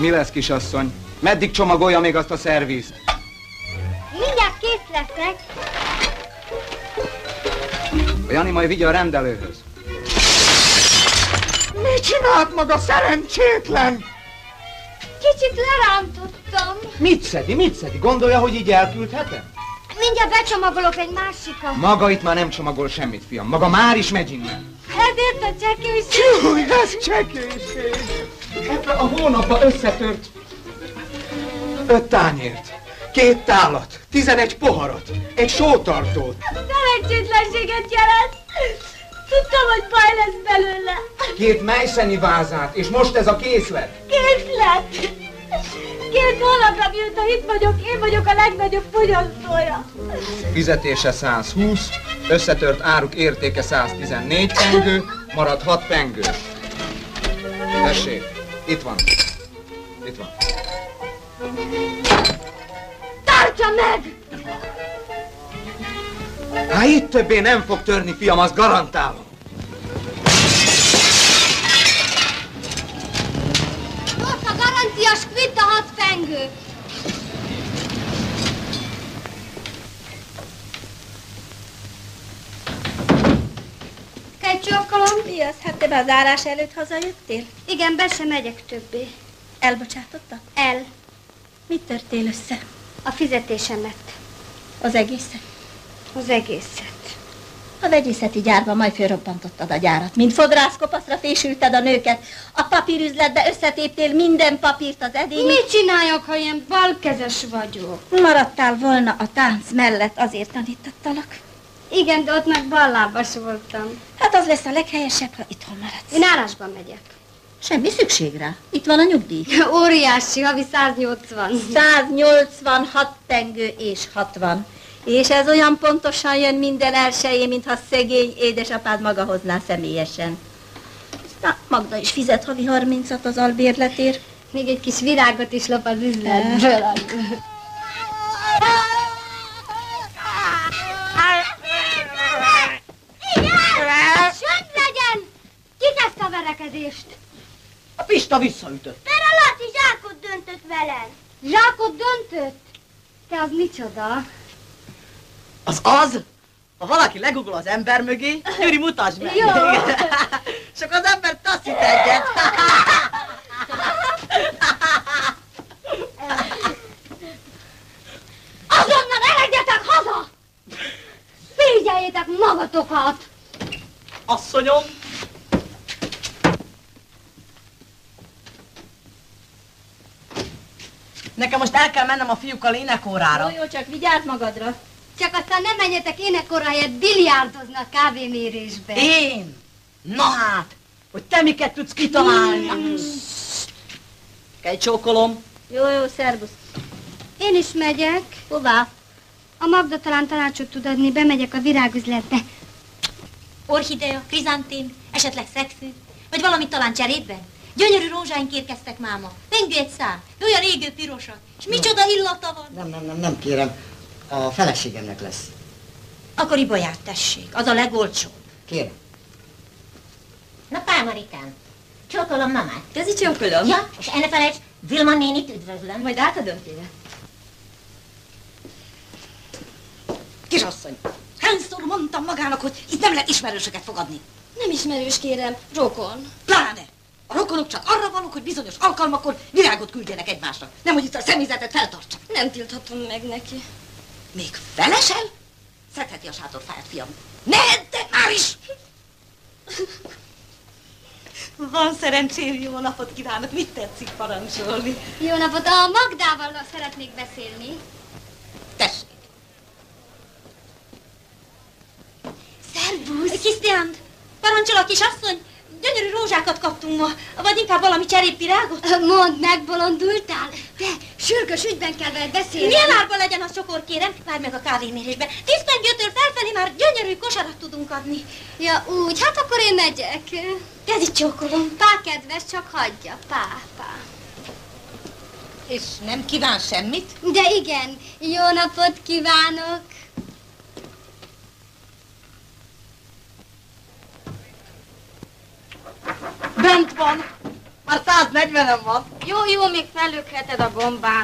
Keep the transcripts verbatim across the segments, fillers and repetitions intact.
Mi lesz, kisasszony? Meddig csomagolja még azt a szervizt? Mindjárt kész leszek. A Jani majd vigye a rendelőhöz. Mit csinált maga szerencsétlen? Kicsit lerántottam. Mit szedi, mit szedi? Gondolja, hogy így elküldhetem? Mindjárt becsomagolok egy másikat. Maga itt már nem csomagol semmit, fiam. Maga már is megy innen. Ezért a csekőség. Csúj, ez csekőség. Ebben a hónapban összetört öt tányért, két tálat, tizenegy poharat, egy sótartót. Szerencsétlenséget jelent. Tudtam, hogy baj lesz belőle. Két mejszeni vázát, és most ez a készlet. Készlet. Két hónapra, mióta itt vagyok, én vagyok a legnagyobb fogyasztója. Fizetése száz húsz, összetört áruk értéke száz tizennégy pengő, marad hat pengő. Tessék, itt van. Itt van. Tartsa meg! Hát itt többé nem fog törni, fiam, azt garantálom. Most a garanciás kvitta hat pengő. Egy csókolom? Mi az? Hát te már zárás előtt hazajöttél? Igen, be sem megyek többé. Elbocsátottak? El. Mit törtél össze? A fizetésemet. Az egészet? Az egészet. A vegyészeti gyárban majd fölrobbantottad a gyárat. Mint fodrászkopaszra fésülted a nőket. A papírüzletbe összetéptél minden papírt az edény. Mit csináljak, ha ilyen balkezes vagyok? Maradtál volna a tánc mellett, azért tanítottalak. Igen, de ott meg ballábas voltam. Hát az lesz a leghelyesebb, ha itthon maradsz. Én állásban megyek. Semmi szükség rá. Itt van a nyugdíj. Óriási, havi száznyolcvan. száznyolcvanhat pengő és hatvan. És ez olyan pontosan jön minden elsőjén, mintha szegény édesapád maga hozná személyesen. Na, Magda is fizet havi harmincat az albérletért. Még egy kis virágot is lop az üzletből. Igen! Sönt legyen! Ki kezdte a verekedést? A Pista visszaütött. Mert a Laci zsákot döntött velem. Zsákot döntött? Te az micsoda? Az az, ha valaki legugol az ember mögé, Gyuri, mutasd meg! Jó! Csak az ember taszít egyet. Azonnal elegyetek haza! Figyeljétek magatokat! Asszonyom! Nekem most el kell mennem a fiúkkal énekórára. Jó, jó, csak vigyázz magadra. Csak aztán nem menjetek énekkorra helyett biliárdozni a kávémérésbe. Én? Na hát, hogy te miket tudsz kitalálni? Mm. Egy csókolom. Jó, jó, szervusz. Én is megyek. Hová? A Magda talán tanácsot tud adni, bemegyek a virágüzletbe. Orchidea, krizantém, esetleg szegfű, vagy valamit talán cserében? Gyönyörű rózsáink érkeztek máma. Pengő egy szám, olyan égő pirosak. És micsoda illata van. Nem, nem, nem, nem kérem. A feleségemnek lesz. Akkor ibolyát tessék, az a legolcsóbb. Kérem. Na Pálmarikám, csókolom mamát. Közi csókolom. Ja, és el ne felejts, Vilma nénit üdvözlöm. Majd átadom tőle. Kisasszony, hányszor mondtam magának, hogy itt nem lehet ismerősöket fogadni? Nem ismerős, kérem, rokon. Pláne! A rokonok csak arra valók, hogy bizonyos alkalmakkor virágot küldjenek egymásnak. Nem, hogy itt a személyzetet feltartsa. Nem tilthatom meg neki. Még felesel? Szedheti a sátorfáját, fiam. Ne edd már is! Van szerencsém, jó napot kívánok. Mit tetszik parancsolni? Jó napot, a Magdával szeretnék beszélni. Tessék. Szervusz! Krisztiánt, parancsol a kisasszony, gyönyörű rózsákat kaptunk ma, vagy inkább valami cserépvirágot? Mondd meg, bolondultál? De sürgős ügyben kell veled beszélni. Milyen árban legyen a csokor, kérem? Várj meg a kávémérésbe. Tíz pengőtől felfelé már gyönyörű kosarat tudunk adni. Ja, úgy, hát akkor én megyek. Kezi csókolom. Pá, kedves, csak hagyja, pá, pá. És nem kíván semmit? De igen, jó napot kívánok. Bent van. Már száz száznegyvenem van. Jó, jó, még fellökheted a gombát.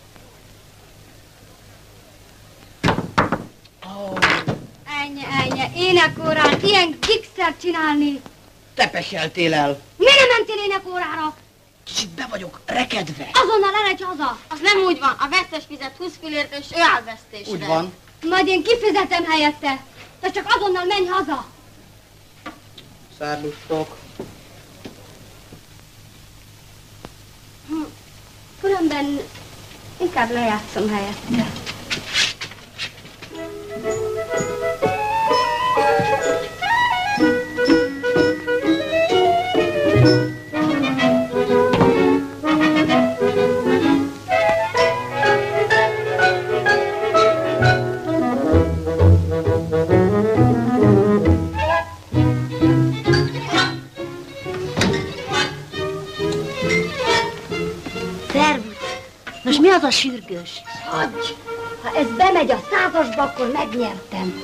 Oh. Ennyi, ennyi, énekórán ilyen gigszer csinálni. Te peseltél el. Miért nem mentél énekórára? Kicsit be vagyok rekedve. Azonnal eredj haza. Az nem úgy van, a vesztes fizet húsz fillért és ő áll vesztésre. Úgy van. Majd én kifizetem helyette. Te csak azonnal menj haza. Szárlustok. Hm. Különben inkább lejátszom helyette. Most mi az a sürgős? Hagyj! Ha ez bemegy a százasba, akkor megnyertem.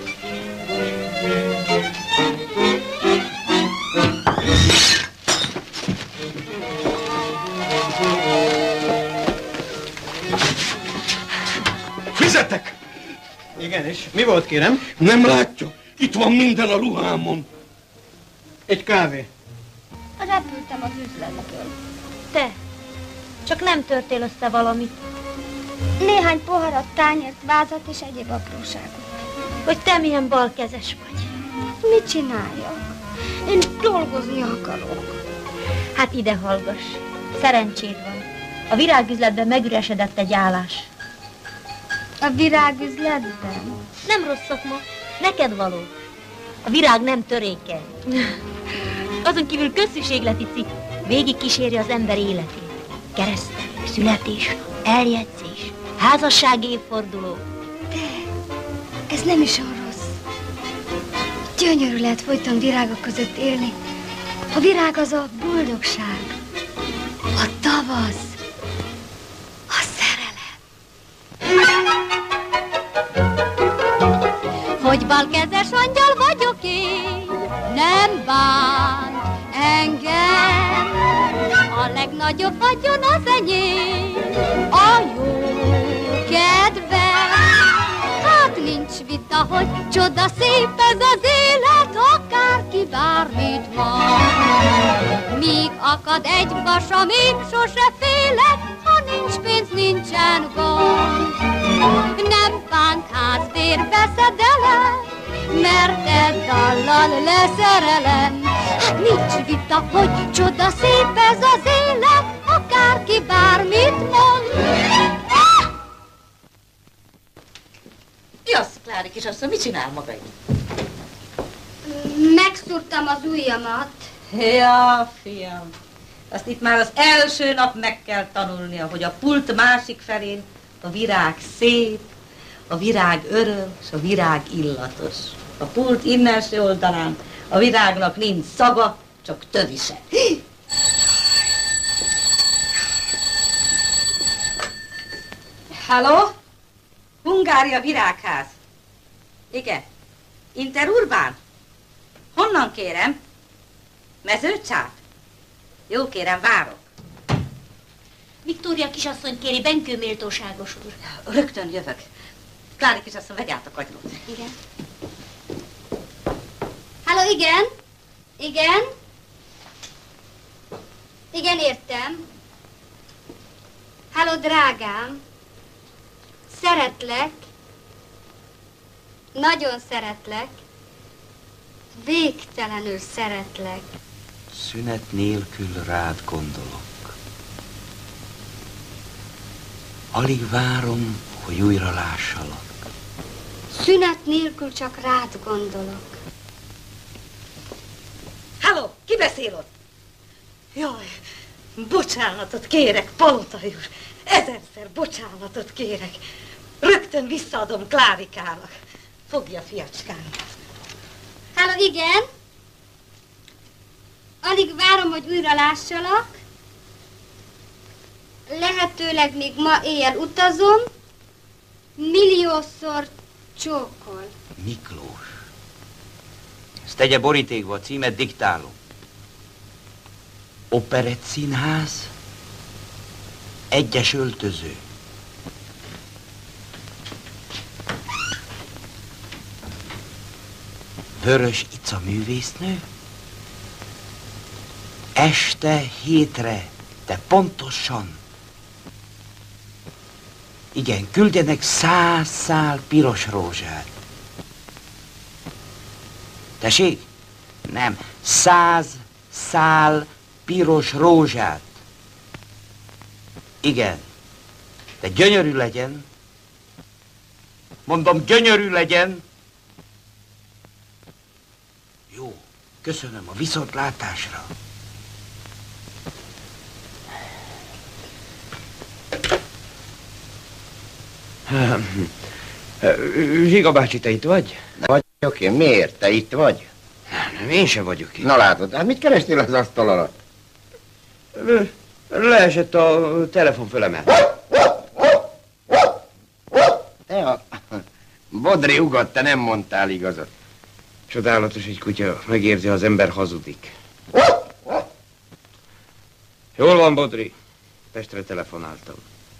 Fizetek! Igenis. Mi volt, kérem? Nem látja? Itt van minden a ruhámon. Egy kávé. Repültem az üzlettől. Te, csak nem törtél össze valamit. Néhány poharat, tányért, vázat és egyéb apróságot. Hogy te milyen balkezes vagy. Mit csináljak? Én dolgozni akarok. Hát ide hallgass. Szerencséd van. A virágüzletben megüresedett egy állás. A virágüzletben? Nem rossz szakma, neked való. A virág nem törékeny. Azon kívül közszükségleti cikk. Végig kíséri az ember életét. Keresztelő, születésnap, eljegyzés, házassági évforduló. De ez nem is olyan rossz. Gyönyörű lehet folyton virágok között élni. A virág az a boldogság, a tavasz, a szerelem. Hogy balkezes angyal vagyok én, nem bánt engem. A legnagyobb vagyon az enyém, a jó kedvem. Hát nincs vita, hogy csoda szép ez az élet, akárki bármit mond. Míg akad egy vasam, én sose félek, ha nincs pénz, nincsen gond. Nem bánt házbér veszedelem, mert eddallal leszerelem. Hát nincs vita, hogy csoda szép ez az élet, akárki bármit mond. Mi az, Klári kisasszony, mit csinál maga itt? Megszúrtam az ujjamat. Ja, fiam, azt itt már az első nap meg kell tanulnia, hogy a pult másik felén a virág szép, a virág öröm, és a virág illatos. A pult innenső oldalán a virágnak nincs szaga, csak tövise. Halló? Hungária Virágház. Igen. Interurbán? Honnan kérem? Mezőcsáp? Jó, kérem, várok. Viktória kisasszony kéri, Benkő méltóságos úr. Rögtön jövök. Klári kisasszony, vegj át a kagylót. Igen. Halló, igen? Igen? Igen, értem. Halló, drágám. Szeretlek. Nagyon szeretlek. Végtelenül szeretlek. Szünet nélkül rád gondolok. Alig várom, hogy újra lássalak. Szünet nélkül csak rád gondolok. Halló, ki beszél ott? Jaj, bocsánatot kérek, Palotai úr. Ezerszer bocsánatot kérek. Rögtön visszaadom Klárikának. Fogja, fiacskám. Halló, igen? Alig várom, hogy újra lássalak. Lehetőleg még ma éjjel utazom. Milliószor csókol. Miklós. Ezt tegye borítékba, a címet diktálom. Operett színház, egyes öltöző. Vörös Ica művésznő, este hétre, de pontosan. Igen, küldjenek száz szál piros rózsát. Tessék? Nem, száz szál piros rózsát. Igen, de gyönyörű legyen. Mondom, gyönyörű legyen. Jó, köszönöm a viszontlátásra. Zsiga bácsi, te itt vagy? Vagyok én, miért? Te itt vagy? Nem, én sem vagyok itt. Na látod, hát mit kerestél az asztal alatt? Leesett a telefon fölemel. Te a Bodri ugat, te nem mondtál igazat. Csodálatos egy kutya, megérzi, ha az ember hazudik. Jól van, Bodri. Pestre telefonáltam.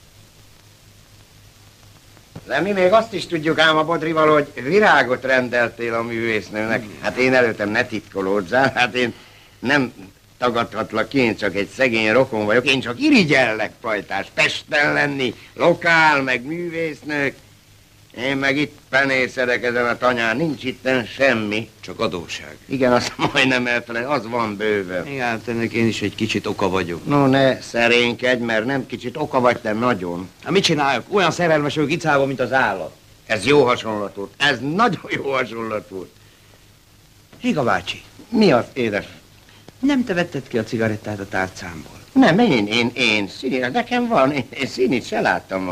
De mi még azt is tudjuk ám a Bodrival, hogy virágot rendeltél a művésznőnek. Hát én előttem ne titkolódzál, hát én nem tagadhatlak ki, én csak egy szegény rokon vagyok, én csak irigyellek, pajtás, Pesten lenni, lokál, meg művésznők. Én meg itt penészedek ezen a tanyán, nincs itten semmi. Csak adósság. Igen, azt majdnem elfelejt, az van bőven. Igen, hát ennek én is egy kicsit oka vagyok. No, ne szerénykedj, mert nem kicsit oka vagy, te nagyon. Hát mit csináljak? Olyan szerelmes vagyok icában, mint az állat. Ez jó hasonlat volt. Ez nagyon jó hasonlat volt. Zsiga bácsi. Mi az, édes? Nem te vetted ki a cigarettát a tárcámból? Nem, én, én, én, színi, nekem van, én, én színit se láttam.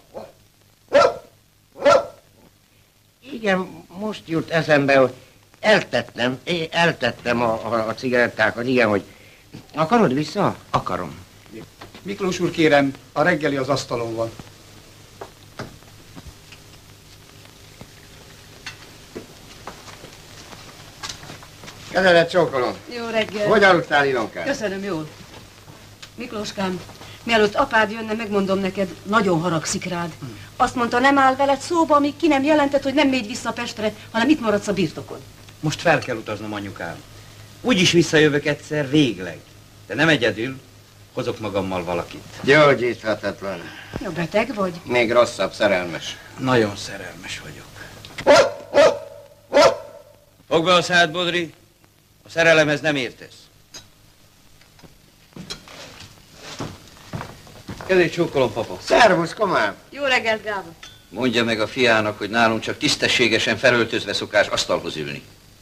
Igen, most jut eszembe, hogy eltettem, én eltettem a, a, a cigarettákat, igen, hogy akarod vissza? Akarom. Miklós úr, kérem, a reggeli az asztalon van. Kezelet csókolom. Jó reggel. Hogy aludtál, Ilonkám? Köszönöm, jól. Miklóskám, mielőtt apád jönne, megmondom neked, nagyon haragszik rád. Hmm. Azt mondta, nem áll veled szóba, amíg ki nem jelentett, hogy nem mégy vissza Pestre, hanem itt maradsz a birtokon. Most fel kell utaznom, anyukám. Úgyis visszajövök egyszer, végleg. De nem egyedül, hozok magammal valakit. Gyógyíthatatlan. Jó, beteg vagy? Még rosszabb, szerelmes. Nagyon szerelmes vagyok. Fogd be a szád, Bodri. A szerelemhez nem értesz. Kezét csókolom, papa. Szervusz, komám. Jó reggelt, Gábor. Mondja meg a fiának, hogy nálunk csak tisztességesen felöltözve szokás asztalhoz ülni.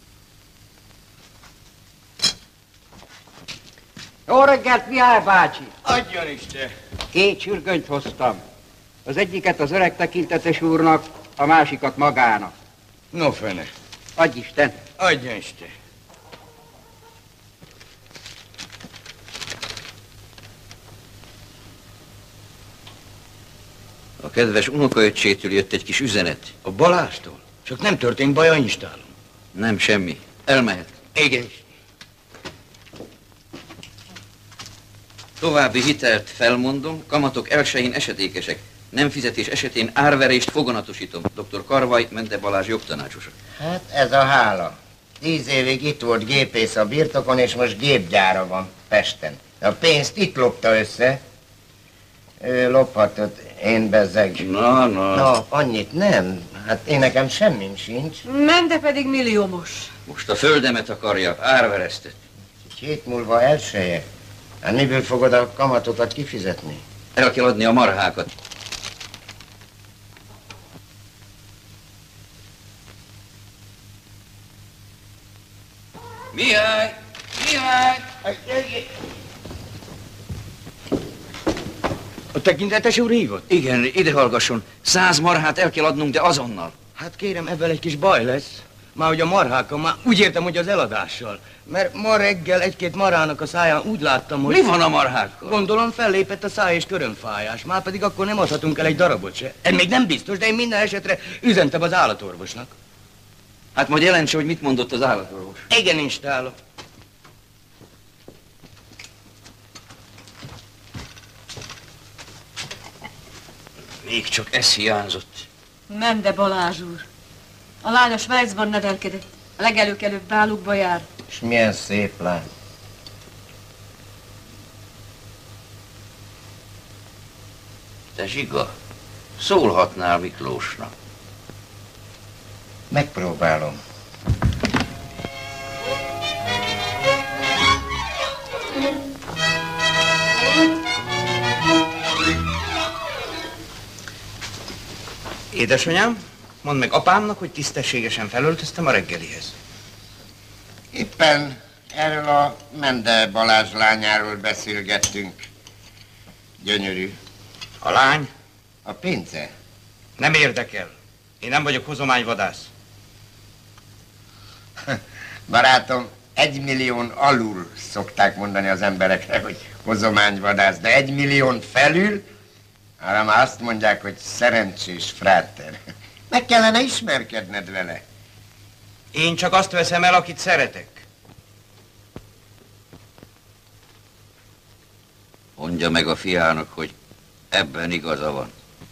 Jó reggelt, Mihály bácsi! Adjon Isten! Két sürgönyt hoztam. Az egyiket az öreg tekintetes úrnak, a másikat magának. No fene. Adj Isten! Adjon Isten! A kedves unokaöccsétől jött egy kis üzenet. A Balástól? Csak nem történt baj a Instálon. Nem semmi. Elmehet. Igen. További hitelt felmondom, kamatok elsején esetékesek. Nem fizetés esetén árverést foganatosítom. doktor Karvaj, Mente Balázs jogtanácsosa. Hát ez a hála. Tíz évig itt volt gépész a birtokon, és most gépgyára van Pesten. A pénzt itt lopta össze. Ő lophatott, én bezzeg. Na, na. Na, annyit nem. Hát én nekem semmim sincs. Mente pedig milliómos. Most a földemet akarja, árveresztet. Hét múlva elseje. Hát miből fogod a kamatokat kifizetni? El kell adni a marhákat. Mihály! Mihály! A tekintetes úr hívott? Igen, ide hallgasson. Száz marhát el kell adnunk, de azonnal. Hát kérem, ebben egy kis baj lesz. Már hogy a marhákkal, már úgy értem, hogy az eladással. Mert ma reggel egy-két marhának a száján úgy láttam, hogy... Mi van a marhákkal? Gondolom fellépett a száj és körömfájás. Már pedig akkor nem adhatunk el egy darabot se. Ez még nem biztos, de én minden esetre üzentem az állatorvosnak. Hát majd jelentse, hogy mit mondott az állatorvos. Igen, installok. Még csak ez hiányzott. Mende Balázs úr. A lány a Svájcban nevelkedett. A legelőkelőbb bálukba jár. És milyen szép lány. Te Zsiga, szólhatnál Miklósnak. Megpróbálom. Édesanyám, mondd meg apámnak, hogy tisztességesen felöltöztem a reggelihez. Éppen erről a Mende Balázs lányáról beszélgettünk. Gyönyörű. A lány? A pénze? Nem érdekel. Én nem vagyok hozományvadász. Barátom, egy millión alul szokták mondani az emberekre, hogy hozományvadász, de egy millión felül, arra már azt mondják, hogy szerencsés fráter. Meg kellene ismerkedned vele. Én csak azt veszem el, akit szeretek. Mondja meg a fiának, hogy ebben igaza van.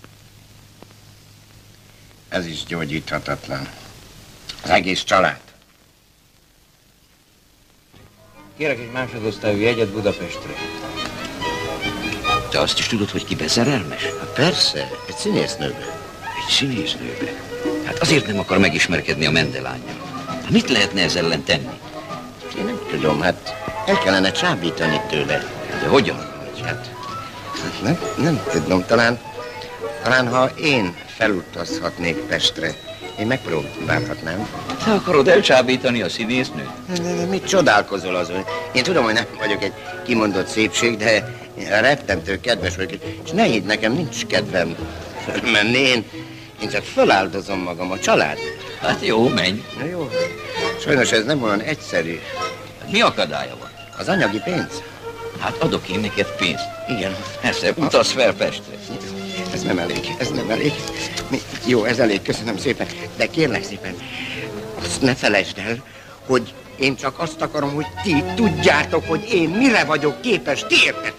Ez is gyógyíthatatlan. Az egész család. Kérek egy másodosztályú jegyet Budapestre. Te azt is tudod, hogy ki beszerelmes? Hát persze, egy színésznőbe. Egy színésznőbe? Hát azért nem akar megismerkedni a Mende lánnyal. Hát mit lehetne ezzel ellen tenni? Én nem tudom, hát el kellene csábítani tőle. De hogyan? Hát, nem, nem tudom, talán, talán ha én felutazhatnék Pestre, én megpróbálhatnám. Te akarod elcsábítani a színésznőt? Mit csodálkozol azon? Én tudom, hogy nem vagyok egy kimondott szépség, de rettentő kedves vagyok, és ne hidd, nekem nincs kedvem menni, én, én csak feláldozom magam a család. Hát jó, menj. Na jó, sajnos ez nem olyan egyszerű. Mi akadálya van? Az anyagi pénz. Hát adok én neked pénzt. Igen. Persze, utazz fel Pestre. Ez nem elég, ez nem elég. Mi, jó, ez elég, köszönöm szépen. De kérlek szépen, azt ne felejtsd el, hogy én csak azt akarom, hogy ti tudjátok, hogy én mire vagyok képes. Ti érted?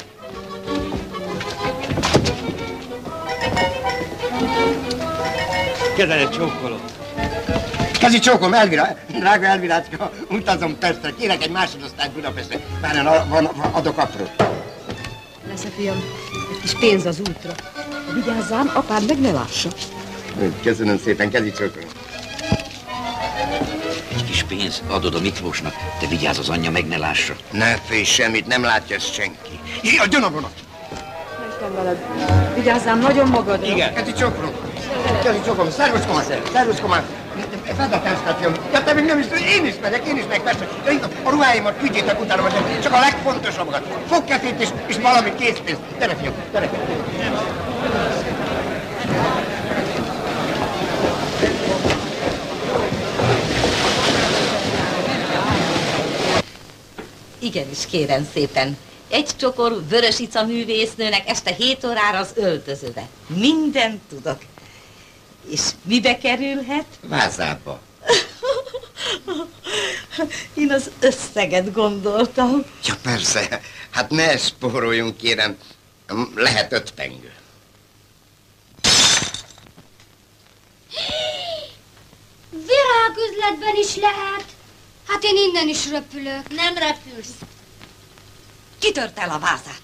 Kezed egy csókolót. Kezi csókom, Elvira, drága Elvirácska, utazom Pestre, kérek egy másodosztályt Budapestre. Várjál, van, van, adok aprót. Lesz-e, fiam? Egy kis pénz az útra. Vigyázzám, apád meg ne lássa. Köszönöm szépen, kezi csókom. Egy kis pénz adod a Miklósnak, te vigyázz, az anyja meg ne lássa. Ne félj semmit, nem látja ezt senki. Jaj, jön a vonat! Mentem veled. Vigyázzám nagyon magadra. Igen. Kezi csókom. Kezi csókom, szervusz komár, szervusz komár. Fedd a táskát, fiam. Ja, te még nem is tudod, én is megyek, én is megyek, persze. A ruháimat küldjétek utána, vagy csak a legfontosabbakat. Fogkefét és, és valami készpénzt. Gyere, fiam, gyere. Igenis, kérem szépen. Egy csokor Vörösica művésznőnek este hét órára az öltözőbe. Mindent tudok. És mibe kerülhet? Vázába. Én az összeget gondoltam. Ja, persze. Hát ne spóroljunk, kérem. Lehet öt pengő. Virágüzletben is lehet. Hát én innen is röpülök. Nem repülsz. Kitört el a vázát.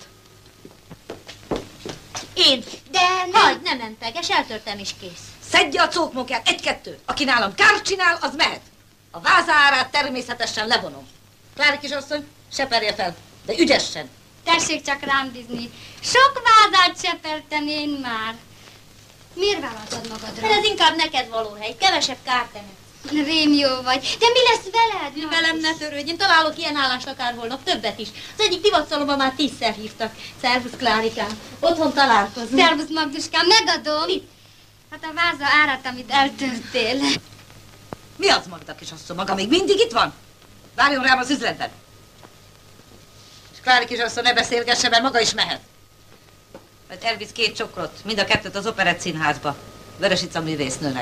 Én. De nem. Hagyd, nem menteges, eltörtem is kész. Szedje a cókmunkát, egy-kettő. Aki nálam kárt csinál, az mehet. A vázárát természetesen levonom. Klári kisasszony, seperje fel, de ügyesen. Tessék csak rám bízni. Sok vázát sepertem én már. Miért vállaltad magadra? Hát ez inkább neked való hely, kevesebb kárt emet. Rém jó vagy. De mi lesz veled? Mi velem ne törődj, én találok ilyen állást akár holnap, többet is. Az egyik divatszalomban már tízszer hívtak. Szervusz, Klárikám. Otthon találkozunk. Szervusz, Magduskám, megadom. Mit? Hát a váza árat, amit eltörtél. Mi az, Magda kisasszony, maga még mindig itt van? Várjon rám az üzletben. És Klári kisasszony ne beszélgesse, mert maga is mehet. Majd elvisz két csokrot, mind a kettőt az Operett Színházba. Vörösica művésznőnek.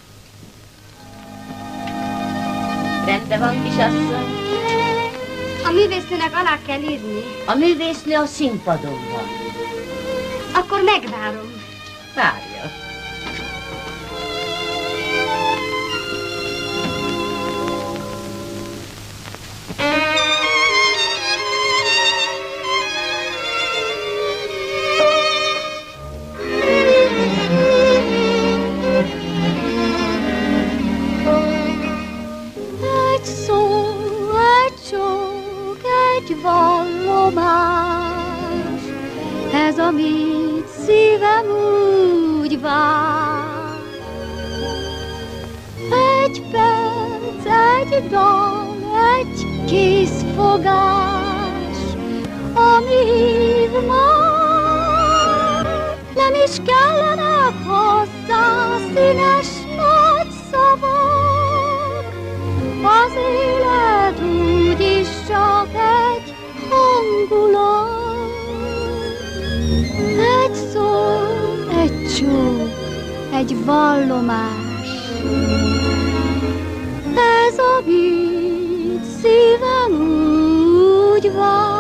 Rendben van, kisasszony. A művésznőnek alá kell írni. A művésznő a színpadon van. Akkor megvárom. Várja. egy vallomás, ez, amit szívem úgy vár. Egy perc, egy dal, egy készfogás, ami hív már, nem is kellenek hozzá színes nagy szavak. Az élet úgyis csak egy hangulat, egy szó, egy csók, egy vallomás. Ez, amit szívem úgy vár.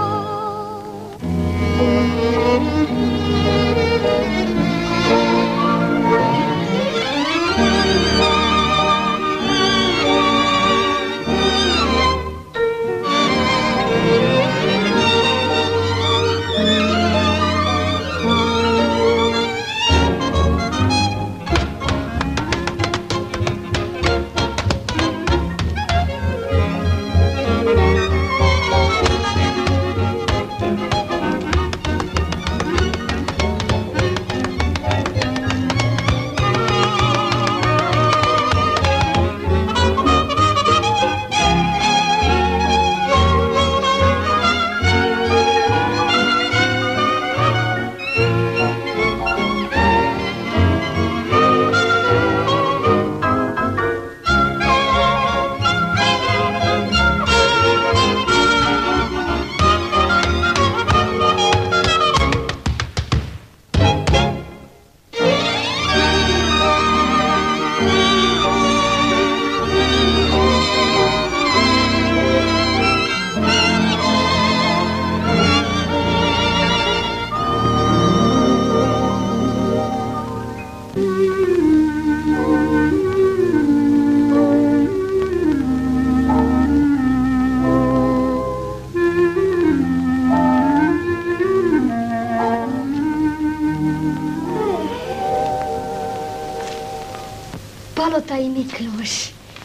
Palotai Miklós.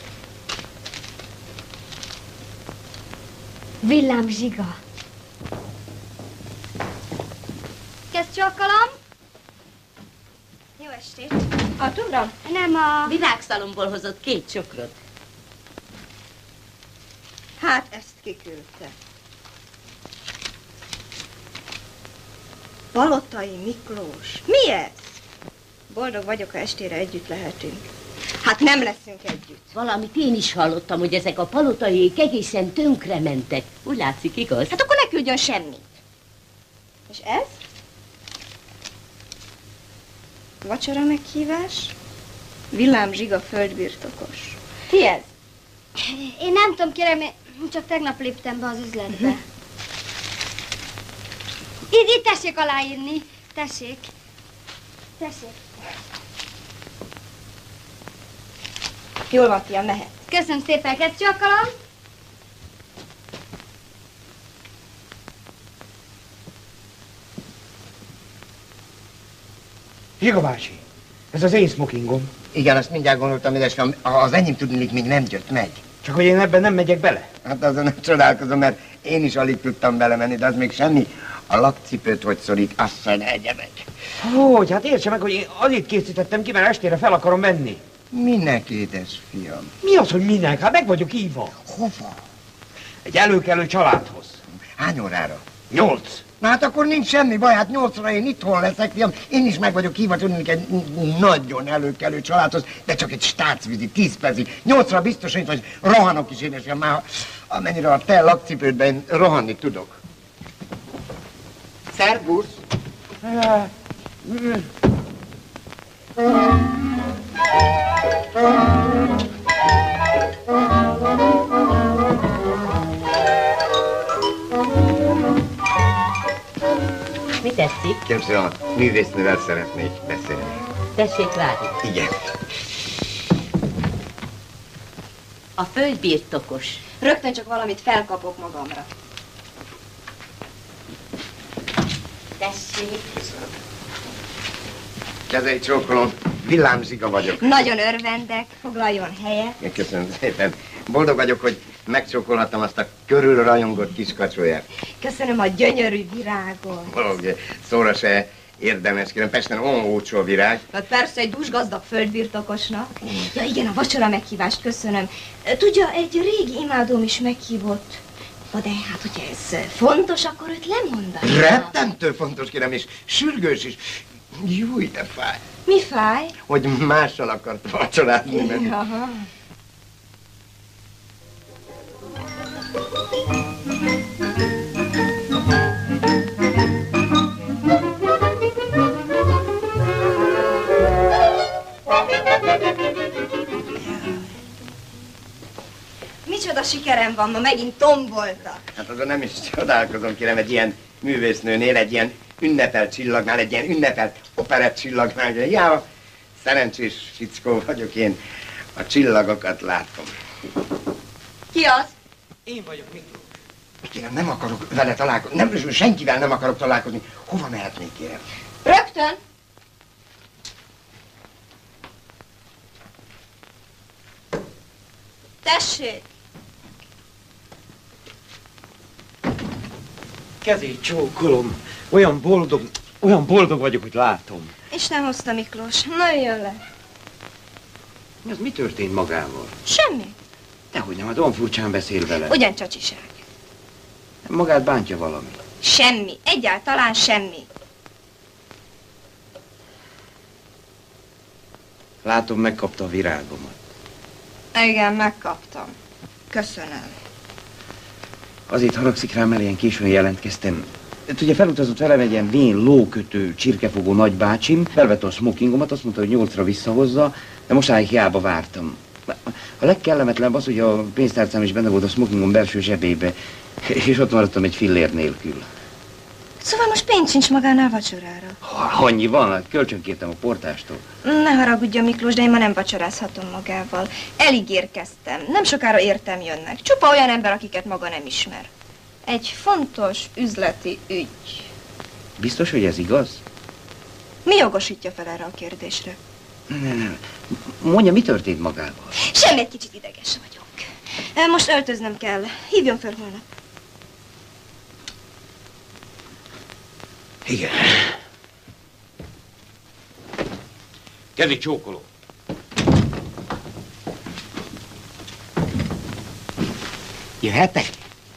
Villám Zsiga. Kezd csokkolom. Jó estét. Artúra? Nem a... Virágszalomból hozott két csokrot. Hát, ezt kiküldte. Palotai Miklós. Mi ez? Boldog vagyok, ha estére együtt lehetünk. Hát nem leszünk együtt. Valamit én is hallottam, hogy ezek a palotaiék egészen tönkre mentek. Úgy látszik, igaz? Hát akkor ne küldjön semmit. És ez? Vacsora meghívás? Villám Zsiga földbirtokos. Ki ez? Én nem tudom, kérem, én csak tegnap léptem be az üzletbe. Itt, itt tessék aláírni. Tessék. Tessék. Jól van, fiam, mehet. Köszönöm szépen, kezd csokkolom. Zsiga bácsi, ez az én smokingom. Igen, azt mindjárt gondoltam, édesem, az enyém tudnilik még nem jött meg. Csak hogy én ebben nem megyek bele. Hát azon nem csodálkozom, mert én is alig tudtam belemenni, de az még semmi. A lakcipőt hogy szorik, azt se ne egye meg. Hogy, hát értse meg, hogy én azért készítettem ki, mert estére fel akarom venni. Minek, édes fiam? Mi az, hogy minek? Hát meg vagyok hívva. Hova? Egy előkelő családhoz. Hány órára? Nyolc. Na hát akkor nincs semmi baj, hát nyolcra én itthon leszek, fiam. Én is meg vagyok hívva, tudni, egy nagyon előkelő családhoz, de csak egy stácvizit, tíz percig. Nyolcra biztos, hogy vagy rohanok is, édesem, már amennyire a te lakcipődben rohanni tudok. Szervusz! Mi tetszik? Képzelem, a művésznővel szeretnék beszélni. Tessék várni. Igen. A földbirtokos. Rögtön csak valamit felkapok magamra. Tessék. Kezeit csókolom. Villám Zsiga vagyok. Nagyon örvendek, foglaljon helyet. Köszönöm szépen. Boldog vagyok, hogy megcsókolhattam azt a körülrajongott kis kacsóját. Köszönöm a gyönyörű virágot. Valahogy szóra se érdemes, kérem, Pesten olyan olcsó virág. Hát persze, egy dúsgazdag földbirtokosnak. Ja igen, a vacsora meghívást köszönöm. Tudja, egy régi imádóm is meghívott. Na de hát, hogyha ez fontos, akkor őt lemondaná. Rettentő fontos, kérem, és sürgős is. Júj, de fáj. Mi fáj? Hogy mással akart vacsorázni. Mert... Aha. Micsoda sikerem van, ma megint tomboltak. Hát azon nem is csodálkozom, kérem, egy ilyen művésznőnél, egy ilyen ünnepelt csillagnál, egy ilyen ünnepelt operett csillagnál. Ja, szerencsés fickó vagyok én, a csillagokat látom. Ki az? Én vagyok, Miklós. Kérem, nem akarok vele találkozni, nem, senkivel nem akarok találkozni. Hova mehetnék, kérem? Rögtön. Tessék! Kezét csókolom. Olyan boldog, olyan boldog vagyok, hogy látom. Isten hozta, Miklós. Na, jöjjön le. Ez mi történt magával? Semmi. Dehogy nem, hát olyan furcsán beszél vele. Ugyan csacsiság. Magát bántja valami. Semmi. Egyáltalán semmi. Látom, megkapta a virágomat. Igen, megkaptam. Köszönöm. Azért haragszik rám, mert ilyen későn jelentkeztem. Ugye felutazott velem egy ilyen vén lókötő, csirkefogó nagybácsim, felvette a smokingomat, azt mondta, hogy nyolcra visszahozza, de mostanáig hiába vártam. A legkellemetlenebb az, hogy a pénztárcám is benne volt a smokingom belső zsebébe, és ott maradtam egy fillér nélkül. Szóval most pénz sincs magánál vacsorára. Ha, annyi van, hát kölcsönkértem a portástól. Ne haragudjon, Miklós, de én ma nem vacsorázhatom magával. Eligérkeztem. Nem sokára értem jönnek. Csupa olyan ember, akiket maga nem ismer. Egy fontos üzleti ügy. Biztos, hogy ez igaz? Mi jogosítja fel erre a kérdésre? Nem, nem. Mondja, mi történt magával? Semmi, egy kicsit ideges vagyok. Most öltöznöm kell. Hívjon fel holnap. Igen. Kezét csókoló. Jöhetek?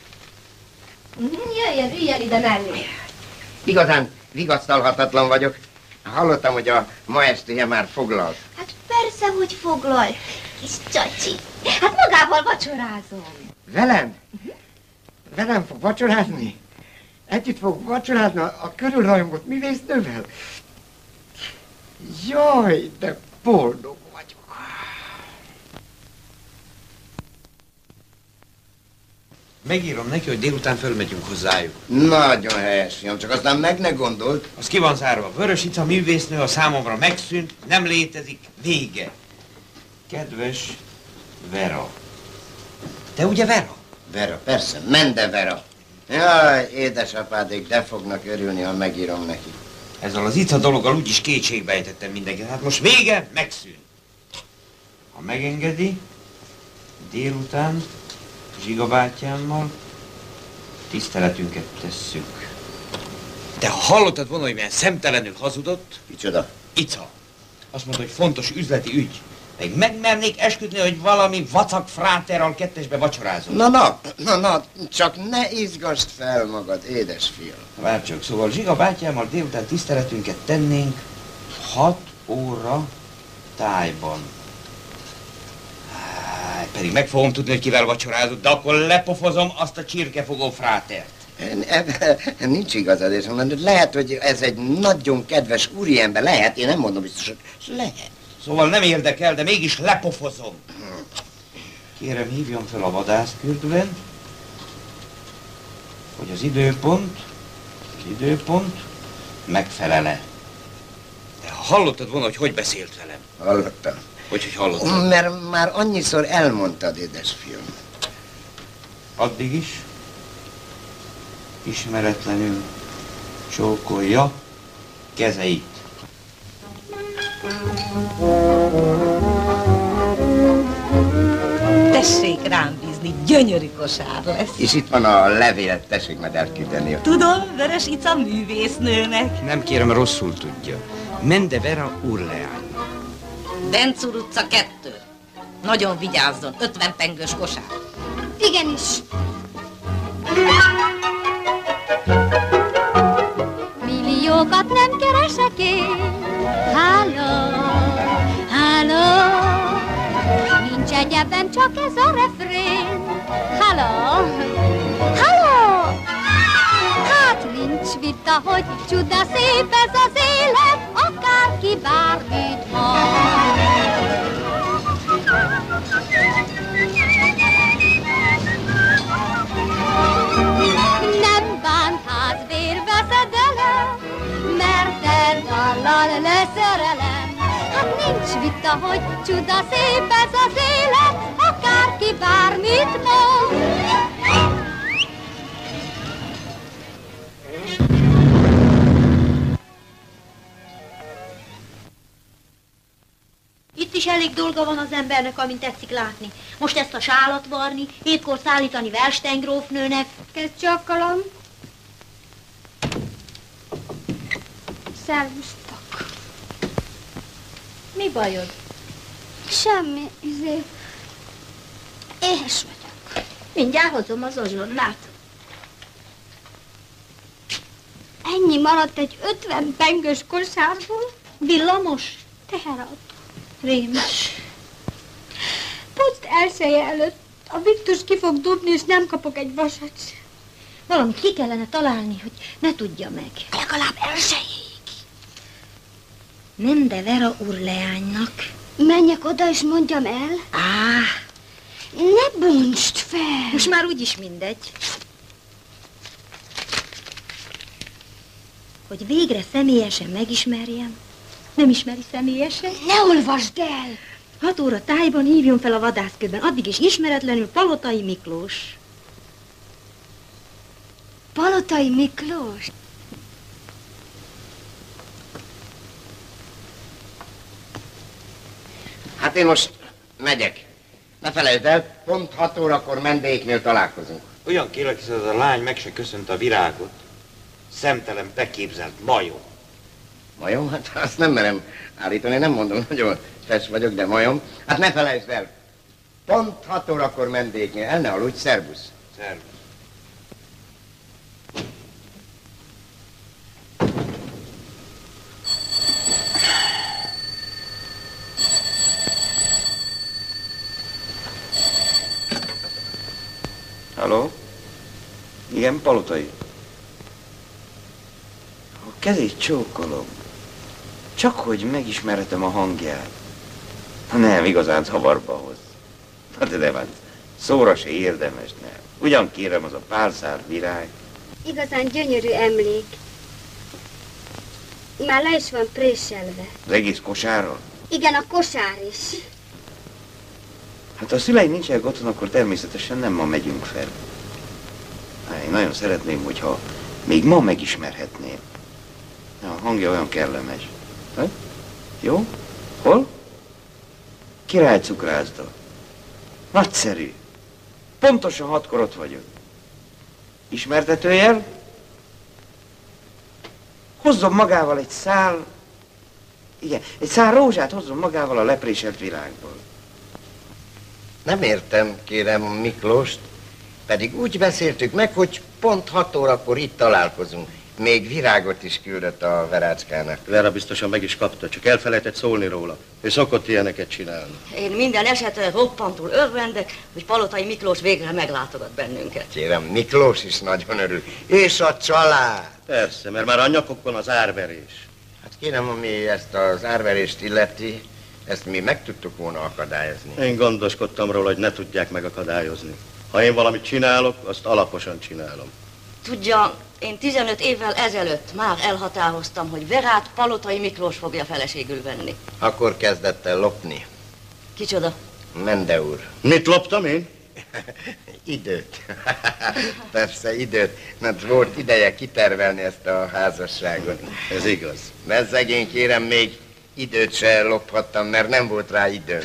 Jöjjön, üljön ide mellé. Igazán vigasztalhatatlan vagyok. Hallottam, hogy a ma estéje már foglalt. Hát persze, hogy foglal. Kis csacsi. Hát magával vacsorázom. Velem? Velem fog vacsorázni? Együtt fog vacsorázni a körülrajongott művésznővel? Jaj, de boldog vagyok. Megírom neki, hogy délután fölmegyünk hozzájuk. Nagyon helyes, fiam, csak aztán meg ne gondolt. Az ki van zárva. Vörösica művésznő a számomra megszűnt, nem létezik, vége. Kedves Vera. Te ugye Vera? Vera, persze, Mende Vera. Jaj, édesapádék, de fognak örülni, ha megírom neki. Ezzel az ica dologgal úgyis kétségbe ejtettem mindenkit. Hát most vége, megszűnt. Ha megengedi, délután Zsiga bátyámmal tiszteletünket tesszük. De ha hallottad volna, hogy milyen szemtelenül hazudott? Micsoda? Ica. Azt mondta, hogy fontos üzleti ügy. Meg megmernék esküdni, hogy valami vacak fráterral kettesbe vacsorázol. Na, na, na, na, csak ne izgasd fel magad, édes fiam. Várj csak, szóval Zsiga bátyámmal délután tiszteletünket tennénk hat óra tájban. Háj, pedig meg fogom tudni, hogy kivel vacsorázott, de akkor lepofozom azt a csirkefogó frátert. Ebben nincs igazad, és mondom, lehet, hogy ez egy nagyon kedves úriember, lehet, én nem mondom biztos, hogy lehet. Szóval nem érdekel, de mégis lepofozom. Kérem, hívjon fel a vadászkürdülen, hogy az időpont, az időpont megfelele. De ha hallottad volna, hogy hogy beszélt velem? Hallottam. Hogy, hogy hallottad? Mert már annyiszor elmondtad, édesfiam. Addig is ismeretlenül csókolja kezeit. tessék rám bízni, gyönyörű kosár lesz. És itt van a levél, tessék majd elküldeni. Tudom, Veres Ica művésznőnek. Nem kérem, rosszul tudja. Mende Vera úrleány. Dencúr utca kettő. Nagyon vigyázzon, ötven pengős kosár. Igenis. Milliókat nem keresek én. Háló, háló. Nincs egyebben, csak ez a refrén. Háló, háló. Hát nincs vita, hogy csuda szép ez az élet, akárki bármit mond. Nem bánt hát vérveszedelem, mert te dallal leszerelem. Hát nincs vita, hogy csuda szép ez az élet, akárki bármit mond. Itt is elég dolga van az embernek, amint tetszik látni. Most ezt a sálat varni, éppkor szállítani Verstein grófnőnek. Kezd csakkalom. Szervusztok. Mi bajod? Semmi, izé. Éhes vagyok. Mindjárt hozom az ozsonnát. Ennyi maradt egy ötven pengős kosárból. Villamos? Teherautó. Rémes. Poszt elsője előtt a Viktus ki fog dobni, és nem kapok egy vasat sem. Valamit ki kellene találni, hogy ne tudja meg. Legalább elsőjéig. Mende Vera úrleánynak. Menjek oda, és mondjam el? Á, ne bontsd fel. most már úgyis mindegy. Hogy végre személyesen megismerjem. Nem ismeri személyesen? Ne olvasd el! Hat óra tájban hívjon fel a vadászkőben, addig is ismeretlenül Palotai Miklós. Palotai Miklós? Hát én most megyek. Ne felejtsd el, pont hat órakor Mendéknél találkozunk. Olyan kérlek, hisz ez a lány meg se köszönt a virágot. Szemtelen, beképzelt majom. Majom? Hát azt nem merem állítani, nem mondom, nagyon fes vagyok, de majom. Hát ne felejtsd el, pont hat órakor Mendéknél, el ne aludj, szervusz. Szervusz. Halló? Igen, Palotai. A kezét csókolom. Csak hogy megismerhetem a hangját. Nem, igazán zavarba hoz. Na de de van, szóra se érdemes, nem. Ugyan kérem, az a pálszár virág. Igazán gyönyörű emlék. Már le is van préselve. Az egész kosárról? Igen, a kosár is. Hát ha a szüleim nincsenek otthon, akkor természetesen nem ma megyünk fel. Hát én nagyon szeretném, hogyha még ma megismerhetném. A hangja olyan kellemes. Ha? Jó? Hol? Király cukrászda. Nagyszerű. Pontosan hatkor ott vagyok. Ismertetőjel? Hozzon magával egy szál... Igen, egy szál rózsát hozzon magával a lepréselt virágból. Nem értem, kérem Miklóst, pedig úgy beszéltük meg, hogy pont hat órakor itt találkozunk. Még virágot is küldött a Verácskának. Vera biztosan meg is kapta, csak elfelejtett szólni róla. Ő szokott ilyeneket csinálni. Én minden esetre roppantul örvendek, hogy Palotai Miklós végre meglátogat bennünket. Kérem, Miklós is nagyon örül. És a család. Persze, mert már a nyakokon az árverés. Hát kérem, ami ezt az árverést illeti, ezt mi meg tudtuk volna akadályozni. Én gondoskodtam róla, hogy ne tudják megakadályozni. Ha én valamit csinálok, azt alaposan csinálom. Tudja, én tizenöt évvel ezelőtt már elhatároztam, hogy Verát Palotai Miklós fogja feleségül venni. Akkor kezdett el lopni. Kicsoda? Mende úr. Mit loptam én? Időt. Persze, időt. Mert volt ideje kitervelni ezt a házasságot. Ez igaz. Mert szegény, kérem, még időt se lophattam, mert nem volt rá időm.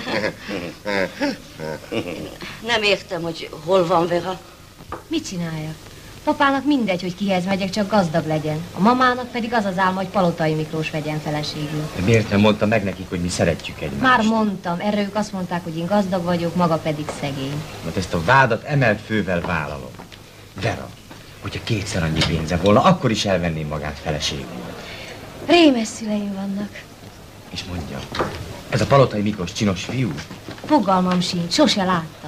Nem értem, hogy hol van Vera. Mit csináljak? Papának mindegy, hogy kihez megyek, csak gazdag legyen. A mamának pedig az az álma, hogy Palotai Miklós vegyen feleségül. De miért nem mondta meg nekik, hogy mi szeretjük egymást? Már mondtam, erre ők azt mondták, hogy én gazdag vagyok, maga pedig szegény. Mert ezt a vádat emelt fővel vállalom. Vera, hogyha kétszer annyi pénze volna, akkor is elvenném magát feleségül. Rémes szüleim vannak. És mondja, ez a Palotai Miklós csinos fiú? Fogalmam sincs, sose láttam.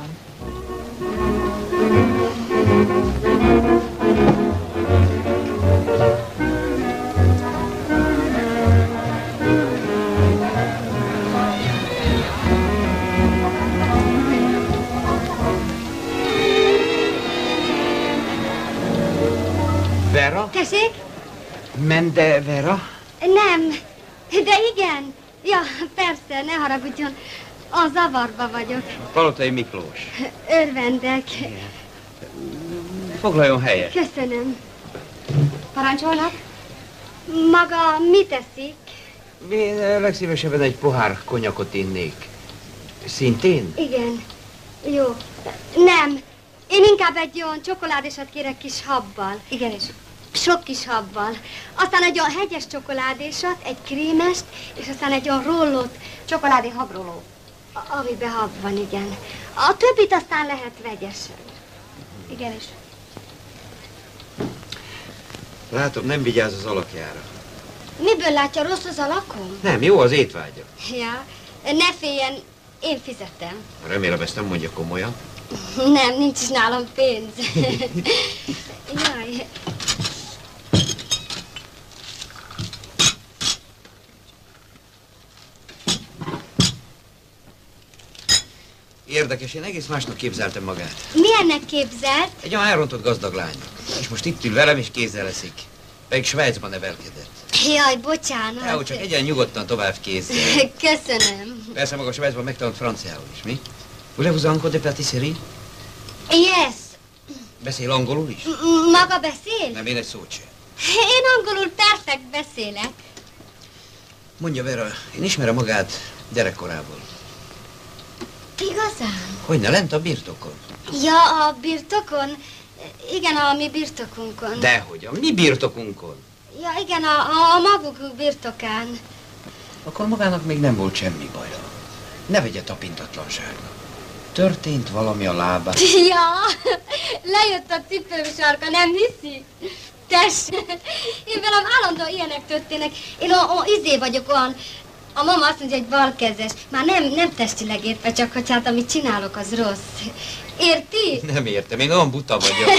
Vera? Tessék? Mende Vera? Nem, de igen. Ja, persze, ne haragudjon. A zavarba vagyok. Palotai Miklós. Örvendek. Foglaljon helyet. Köszönöm. Parancsolnak? Maga mit teszik? Én legszívesebben egy pohár konyakot innék. Szintén? Igen. Jó. Nem. Én inkább egy olyan csokoládésat kérek kis habbal. Igenis. Sok kis habbal. Aztán egy olyan hegyes csokoládésat, egy krémest, és aztán egy olyan rollót, csokoládé habroló. Amiben hab van, igen. A többit aztán lehet vegyesen. Igenis. Látom, nem vigyáz az alakjára. Miből látja, rossz az alakom? Nem, jó az étvágya. Ja, ne féljen, én fizetem. Remélem, ezt nem mondja komolyan. Nem, nincs is nálam pénz. Jaj. Érdekes, én egész másnak képzeltem magát. Milyennek képzelt? Egy olyan elrontott gazdag lány. És most itt ül velem, és kézzel leszik. Pedig Svájcban nevelkedett. Jaj, bocsánat. Jó, csak egyen nyugodtan tovább kézzel. Köszönöm. Persze maga Svájcban megtanult franciául is, mi? Voulez-vous encore de pâtisserie? Yes. Beszél angolul is? M- Maga beszél? Nem, én egy szót sem. Én angolul perfekt beszélek. Mondja, Vera, én ismerem magát gyerekkorából. Igazán? Hogyne, lent a birtokon? Ja, a birtokon? Igen, a mi birtokunkon. Dehogy, a mi birtokunkon? Ja, igen, a, a, a maguk birtokán. Akkor magának még nem volt semmi baja. Ne vegye tapintatlanságnak. Történt valami a lábán. Ja, lejött a cipőm sarka, nem hiszi? Tessék, én velem állandóan ilyenek történnek. Én a, a izé vagyok olyan, a mama azt mondja, hogy balkezes. Már nem, nem testileg értve, csak hogy hát amit csinálok, az rossz. Érti? Nem értem, én olyan buta vagyok.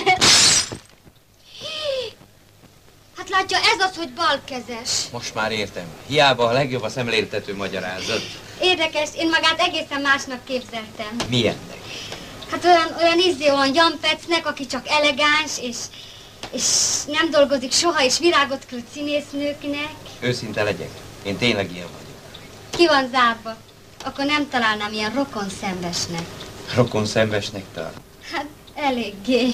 Hát látja, ez az, hogy balkezes. Most már értem. Hiába a legjobb a szemléltető magyarázat. Érdekes, én magát egészen másnak képzeltem. Milyennek? Hát olyan, olyan izé, olyan Jampecnek, aki csak elegáns, és, és nem dolgozik soha, és virágot küld színésznőknek. Őszinte legyek. Én tényleg ilyen vagyok. Ki van zárva? Akkor nem találnám ilyen rokon szenvesnek. Rokon szenvesnek tart. Hát eléggé.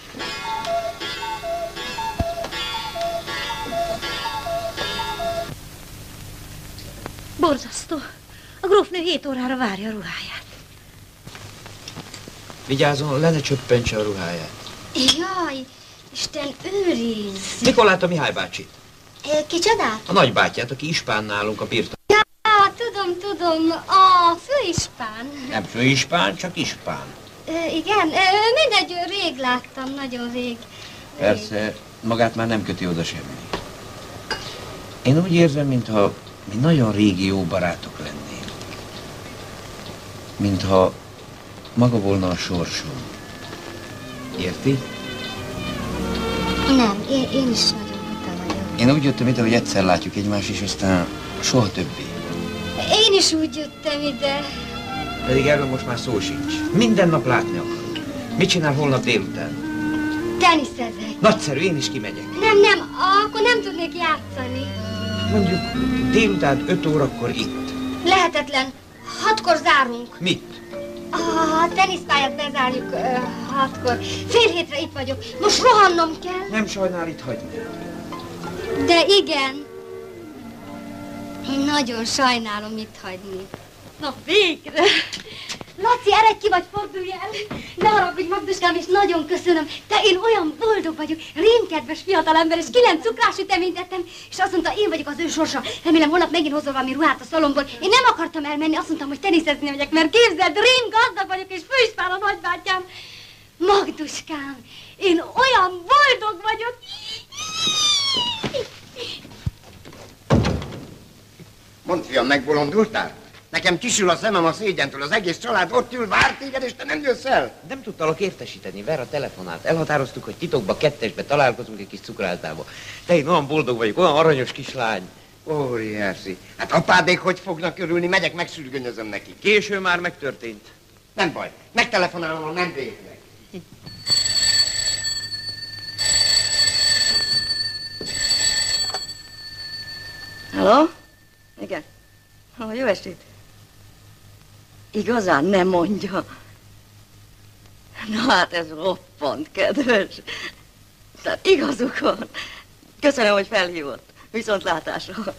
Borzasztó. A grófnő hét órára várja a ruháját. Vigyázzon, le ne csöppentse a ruháját. Jaj, Isten őriz. Mikor látta Mihály bácsit? Kicsodát? A nagybátyját, aki ispán nálunk a birtok. Ja, tudom, tudom, a főispán. Nem főispán, csak ispán. Ö, igen, ö, mindegy, rég láttam, nagyon rég. Persze, magát már nem köti oda semmi. Én úgy érzem, mintha mi nagyon régi jó barátok lennénk. Mintha maga volna a sorsom. Érti? Nem, én, én is nagyon buta vagyok. Én úgy jöttem ide, hogy egyszer látjuk egymást, és aztán soha többé. Én is úgy jöttem ide. Pedig erről most már szó sincs. Minden nap látni akarok. Mit csinál holnap délután? Teniszezek. Nagyszerű, én is kimegyek. Nem, nem, akkor nem tudnék játszani. Mondjuk délután öt órakor itt. Lehetetlen. Hatkor zárunk. Mit? A teniszpályát bezárjuk ö, hatkor. Fél hétre itt vagyok. Most rohannom kell. Nem sajnál itt hagyni. De igen. Nagyon sajnálom itt hagyni. Na, végre! Laci, eredj ki, vagy fordulj el! Ne haragudj, Magduskám, és nagyon köszönöm. Te, én olyan boldog vagyok, rémkedves fiatalember, és kilenc cukrásüteményt ettem, és azt mondta, én vagyok az ő sorsa. Remélem, holnap megint hozol valami ruhát a szalomból. Én nem akartam elmenni, azt mondtam, hogy teniszezni megyek, mert képzeld, rém gazdag vagyok, és főispán a nagybátyám. Magduskám, én olyan boldog vagyok! Mondd, fiam, megbolondultál? Nekem kisül a szemem a szégyentől, az egész család ott ül, vár téged, és te nem jössz el. Nem tudtalak értesíteni, Vera telefonált. Elhatároztuk, hogy titokba, kettesbe találkozunk egy kis cukrászdába. De én olyan boldog vagyok, olyan aranyos kislány. Óriási. Hát apádék hogy fognak örülni, megyek, megszürgönyözöm neki. Késő már megtörtént. Nem baj, megtelefonálom a Mendéknek. Halló? Igen. Ó, jó estét. Igazán nem mondja. Na hát ez roppant kedves. Tehát igazuk van. Köszönöm, hogy felhívott. Viszontlátásra.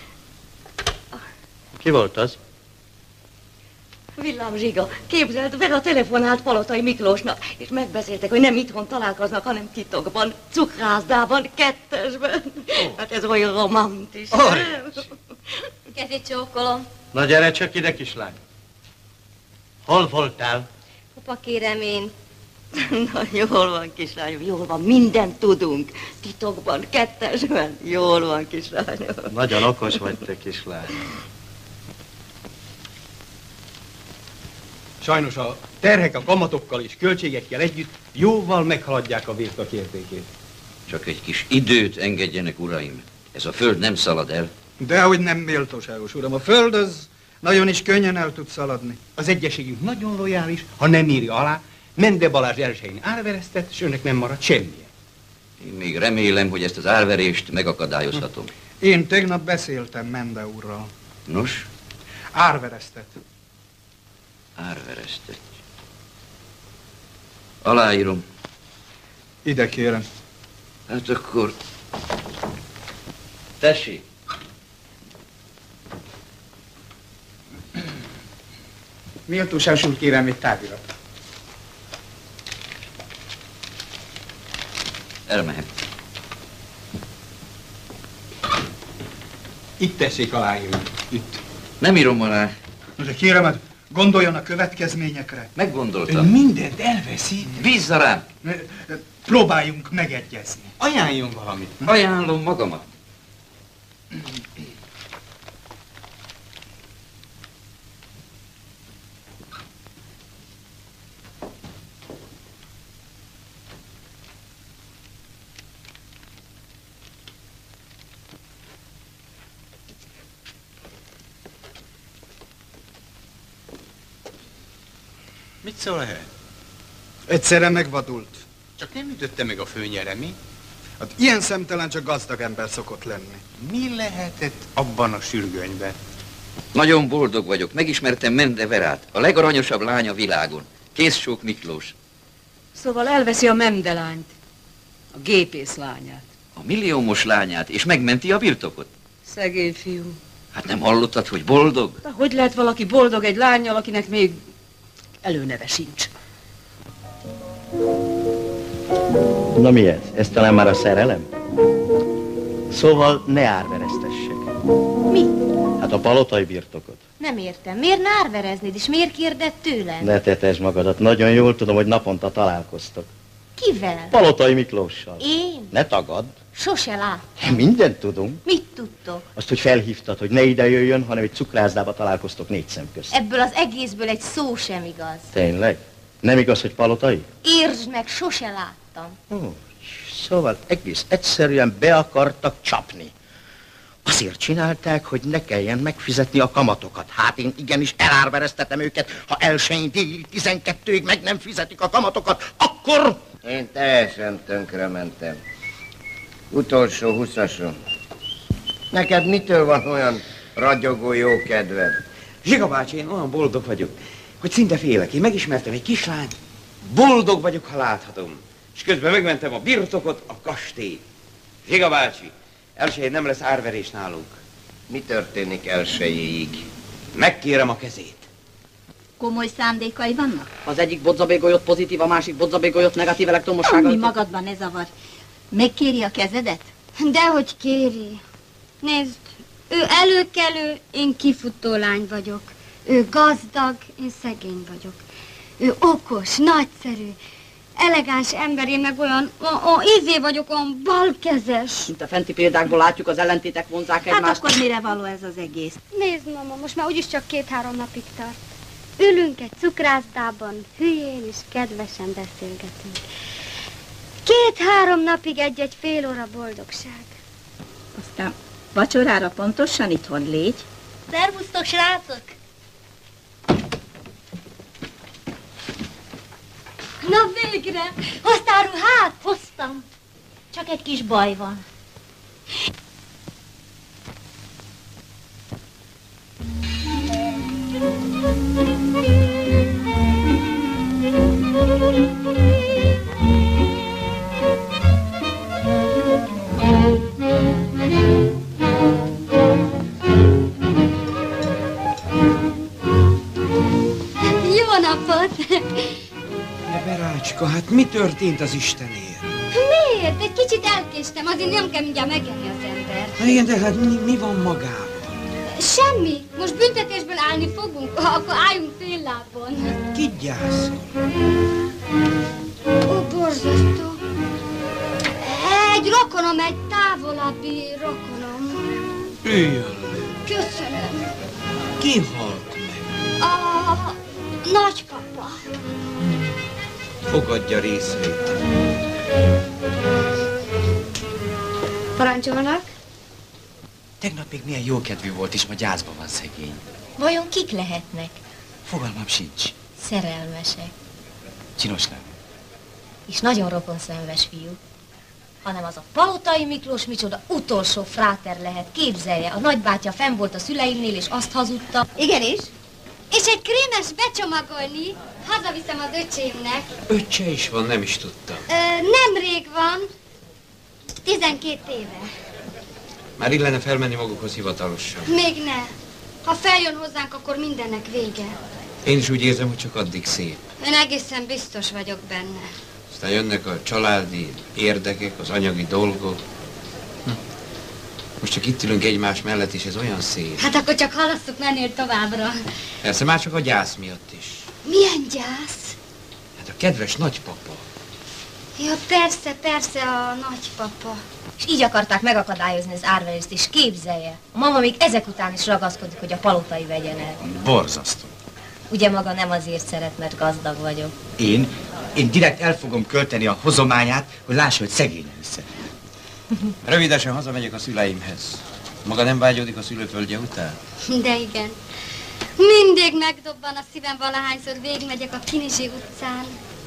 Ki volt az? Villám Zsiga, képzeld, Vera telefonált Palotai Miklósnak, és megbeszéltek, hogy nem itthon találkoznak, hanem titokban, cukrászdában, kettesben. Oh. Hát ez olyan romantikus. Oh. Kezét csókolom. Na gyere csak ide, kislány. Hol voltál? Papa, kérem én. Na, jól van, kislányom, jól van, mindent tudunk. Titokban, kettesben, jól van, kislányom. Nagyon okos vagy te, kislány. Sajnos a terhek a kamatokkal és költségekkel együtt jóval meghaladják a birtok értékét. Csak egy kis időt engedjenek, uraim. Ez a föld nem szalad el. Dehogy nem méltóságos, uram. A föld az nagyon is könnyen el tud szaladni. Az egyeségünk nagyon lojális, ha nem írja alá, Mende Balázs elsőjén árveresztett, és önnek nem marad semmije. Én még remélem, hogy ezt az árverést megakadályozhatom. Én tegnap beszéltem Mende úrral. Nos? Árveresztett. Árveresztett. Aláírom. Ide kérem. Hát akkor... Tessék. Méltóságos úr, kérem egy távirat. Elmehet. Itt tessék aláírni. Itt. Nem írom alá. De kérem, hát gondoljon a következményekre. Meggondoltam. Ön mindent elveszi. Bízza rám. Próbáljunk megegyezni. Ajánljon valamit. Ajánlom magamat. Mit szól ehhez? Egyszerre megvadult. Csak nem ütötte meg a főnyere, mi? Hát ilyen szemtelen csak gazdag ember szokott lenni. Mi lehetett abban a sürgönyben? Nagyon boldog vagyok. Megismertem Mende Verát, a legaranyosabb lány a világon. Készsók Miklós. Szóval elveszi a Mendelányt, a gépész lányát. A milliómos lányát, és megmenti a birtokot. Szegény fiú. Hát nem hallottad, hogy boldog? De hogy lehet valaki boldog egy lánnyal, akinek még előneve sincs? Na mi ez? Ez talán már a szerelem? Szóval ne árveresztessek. Mi? Hát a palotai birtokot. Nem értem. Miért ne árvereznéd, és miért kérdett tőlem? Ne tetesd magadat. Nagyon jól tudom, hogy naponta találkoztok. Kivel? Palotai Miklóssal. Én? Ne tagadd. Sose lát. Mindent tudunk. Mit tudtok? Azt, hogy felhívtad, hogy ne ide jöjjön, hanem egy cukrászdába találkoztok négy szem közt. Ebből az egészből egy szó sem igaz. Tényleg? Nem igaz, hogy palotai? Értsd meg, sose láttam. Ó, szóval egész egyszerűen be akartak csapni. Azért csinálták, hogy ne kelljen megfizetni a kamatokat. Hát én igenis elárvereztetem őket, ha elsőjén délig tizenkettőig meg nem fizetik a kamatokat, akkor... Én teljesen tönkrementem. Utolsó huszasom. Neked mitől van olyan ragyogó jó kedved? Zsiga bácsi, én olyan boldog vagyok, hogy szinte félek. Én megismertem egy kislányt, boldog vagyok, ha láthatom. És közben megmentem a birtokot, a kastélyt. Zsiga bácsi, elsőjén nem lesz árverés nálunk. mi történik elsőjéig? Megkérem a kezét. Komoly szándékai vannak? Az egyik bodzabégolyot pozitív, a másik bodzabégolyot negatív elektromossággal. Ami magadban ne zavar. Megkéri a kezedet? Dehogy kéri. Nézd, ő előkelő, én kifutó lány vagyok. Ő gazdag, én szegény vagyok. Ő okos, nagyszerű, elegáns ember, én meg olyan, olyan ízé vagyok, olyan balkezes. Mint a fenti példákból látjuk, az ellentétek vonzák egymást. Hát akkor mire való ez az egész? Nézd, mama, most már úgyis csak két-három napig tart. Ülünk egy cukrászdában, hülyén és kedvesen beszélgetünk. Két-három napig egy-egy fél óra boldogság. Aztán vacsorára pontosan itthon légy. Szervusztok, srácok! Na végre! Hoztál ruhát? Hoztam. Csak egy kis baj van. Jó napot! De Berácska, hát mi történt az Istenért? Miért? Egy kicsit elkéstem, azért nem kell mindjárt megenni az ember. Hát igen, de hát mi, mi van magában? Semmi. Most büntetésből állni fogunk, akkor álljunk fél lábon. Ki gyászol? Ó, borzasztó. Egy rokonom, egy távolabbi rokonom. Üljön. Köszönöm. Ki halt meg? A nagypapa. Fogadja részvét. Parancsolnak? Tegnap még milyen jókedvű volt, és ma gyászban van szegény. Vajon kik lehetnek? Fogalmam sincs. Szerelmesek. Csinos nem. És nagyon rokonszenves fiú. Hanem az a Palotai Miklós micsoda utolsó fráter lehet, képzelje. A nagybátyja fenn volt a szüleimnél, és azt hazudta. Igenis. És egy krémes becsomagolni, hazaviszem az öcsémnek. Öccse is van, nem is tudtam. Ö, nemrég van, tizenkét éve. Már illene felmenni magukhoz hivatalosan. Még ne. Ha feljön hozzánk, akkor mindennek vége. Én is úgy érzem, hogy csak addig szép. Én egészen biztos vagyok benne. Aztán jönnek a családi érdekek, az anyagi dolgok. Hm. Most csak itt ülünk egymás mellett, és ez olyan szép. Hát akkor csak halasszuk mennél továbbra. Persze már csak a gyász miatt is. Milyen gyász? Hát a kedves nagypapa. Ja, persze, persze, a nagypapa. És így akarták megakadályozni az árverést, és képzelje. A mama még ezek után is ragaszkodik, hogy a Palotai vegyen el. Borzasztó. Ugye maga nem azért szeret, mert gazdag vagyok. Én? Én direkt el fogom költeni a hozományát, hogy lássa, hogy szegényen is szeret. Rövidesen hazamegyek a szüleimhez. Maga nem vágyódik a szülőföldje után? De igen. Mindig megdobban a szívem valahányszor végigmegyek a Kinizsi utcán.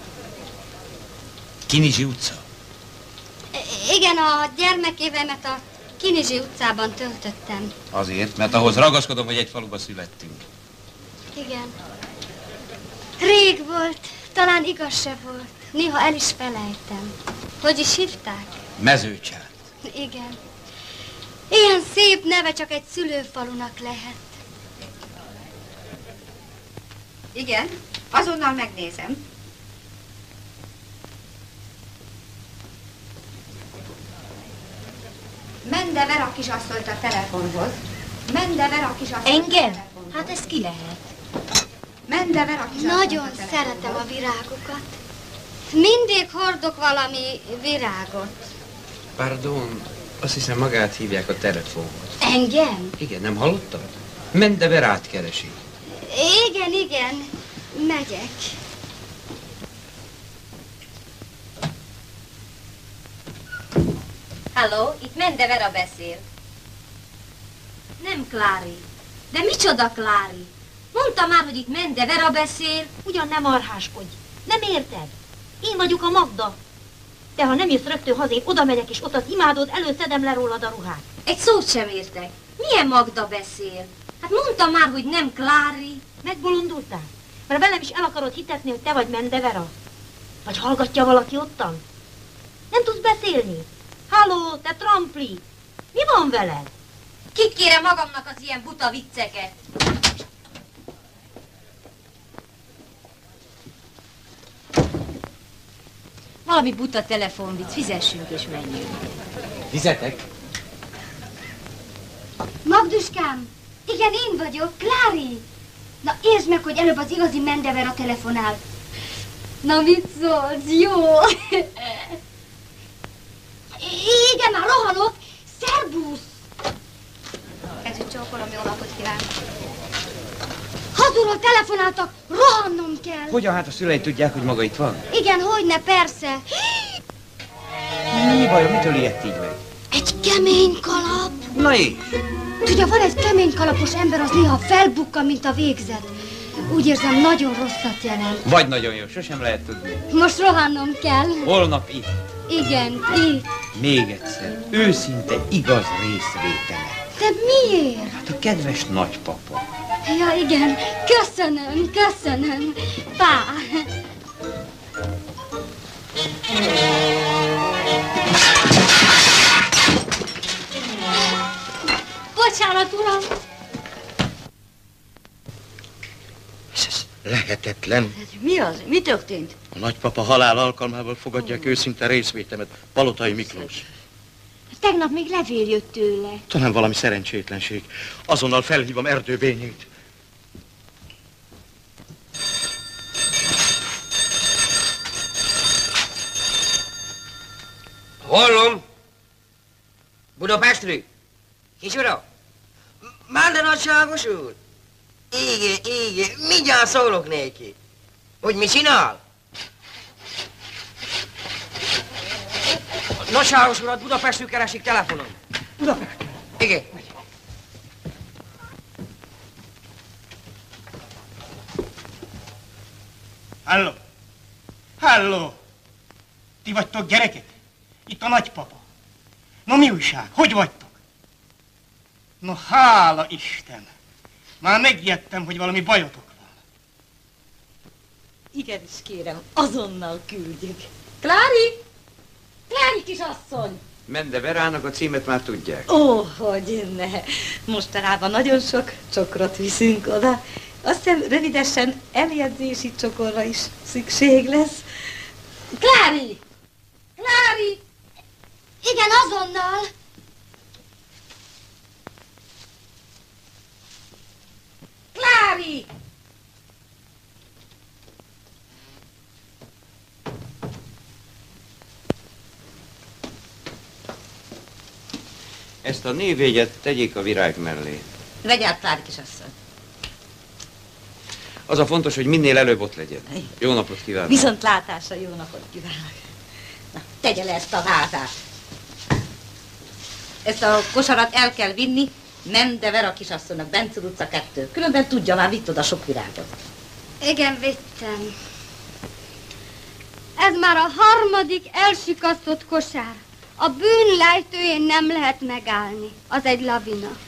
Kinizsi utca? Igen, a gyermekévemet a Kinizsi utcában töltöttem. Azért, mert ahhoz ragaszkodom, hogy egy faluba születtünk. Igen. Rég volt, talán igaz se volt. Néha el is felejtem. Hogy is hívták? Mezőcsát. Igen. Ilyen szép neve csak egy szülőfalunak lehet. Igen, azonnal megnézem. Mende Vera kisasszonyt a telefonhoz. Mende Vera kisasszonyt Engem? a telefonhoz. Hát ez ki lehet? Mende Vera kisasszonyt Nagyon a telefonhoz. szeretem a virágokat. Mindig hordok valami virágot. Pardon, azt hiszem magát hívják a telefonhoz. Engem? Igen, nem hallottad? Mende Verát keresi. Igen, igen. Megyek. Halló, itt Mende Vera beszél. Nem Klári. De micsoda Klári? Mondta már, hogy itt Mende Vera beszél. Ugyan nem arháskodj. Nem érted? Én vagyok a Magda. De ha nem jössz rögtön haza, én oda megyek, és ott az imádod, előszedem le rólad a ruhát. Egy szót sem értek. Milyen Magda beszél? Hát mondta már, hogy nem Klári. Megbolondultál? Mert velem is el akarod hitetni, hogy te vagy Mende Vera? Vagy hallgatja valaki ottan? Nem tudsz beszélni? Halló, te trampli! Mi van veled? Kikérem magamnak az ilyen buta vicceket. Valami buta telefonvicc, fizessünk és menjünk. Fizetek? Magduskám, igen, én vagyok, Klári. Na, értsd meg, hogy előbb az igazi Mendever a telefonál. Na, mit szólsz? Jó. Igen, már rohanok. Szerbusz. Ezütt csókolom, jó napot kívánok. Hazulról telefonáltak, rohannom kell. Hogyan hát a szüleid tudják, hogy maga itt van? Igen, hogyne, persze. Mi bajom, mitől ilyet így meg? Egy kemény kalap. Na és? Tudja, van egy kemény kalapos ember, az néha felbukkan, mint a végzet. Úgy érzem, nagyon rosszat jelent. Vagy nagyon jó, sosem lehet tudni. Most rohannom kell. Holnap itt. Igen, itt. Még egyszer, őszinte igaz részvétele. De miért? Hát a kedves nagypapa. Ja, igen, köszönöm, köszönöm. Pá. Bocsánat, uram. Ez lehetetlen. Mi az? Mi történt? A nagypapa halál alkalmával fogadják őszinte részvétemet. Palotai Miklós. Tegnap még levél jött tőle. Talán valami szerencsétlenség. Azonnal felhívom Erdőbényét. Hallom! Budapestről? Kicsoda? Már de nagyságos úr? Igen, igen, mindjárt szólok néki. Hogy mit csinál? Nagyságos urat Budapestről keresik telefonon. Budapest? Igen. Halló! Halló! Ti vagytok gyerekek? Itt a nagypapa. No, mi újság? Hogy vagytok? No, hála Isten! Már megijedtem, hogy valami bajotok van. Igenis kérem, azonnal küldjük. Klári! Klári kisasszony! Mende Verának a címet már tudják. Ó, hogy ne. Mostanában nagyon sok csokrot viszünk oda. Azt hiszem, rövidesen eljegyzési csokorra is szükség lesz. Klári! Klári! Igen, azonnal. Klári! Ezt a névjegyet tegyék a virág mellé. Vegy át, Klári kisasszony. Az a fontos, hogy minél előbb ott legyen. Jó napot kívánok. Viszontlátásra, jó napot kívánok. Na, tegye le ezt a vázát. Ezt a kosarat el kell vinni Mende Vera kisasszonynak, Bencúr utca kettő. Különben tudja, már vitt oda sok virágot. Igen, vittem. Ez már a harmadik elsikasztott kosár. A bűn lejtőjén nem lehet megállni. Az egy lavina.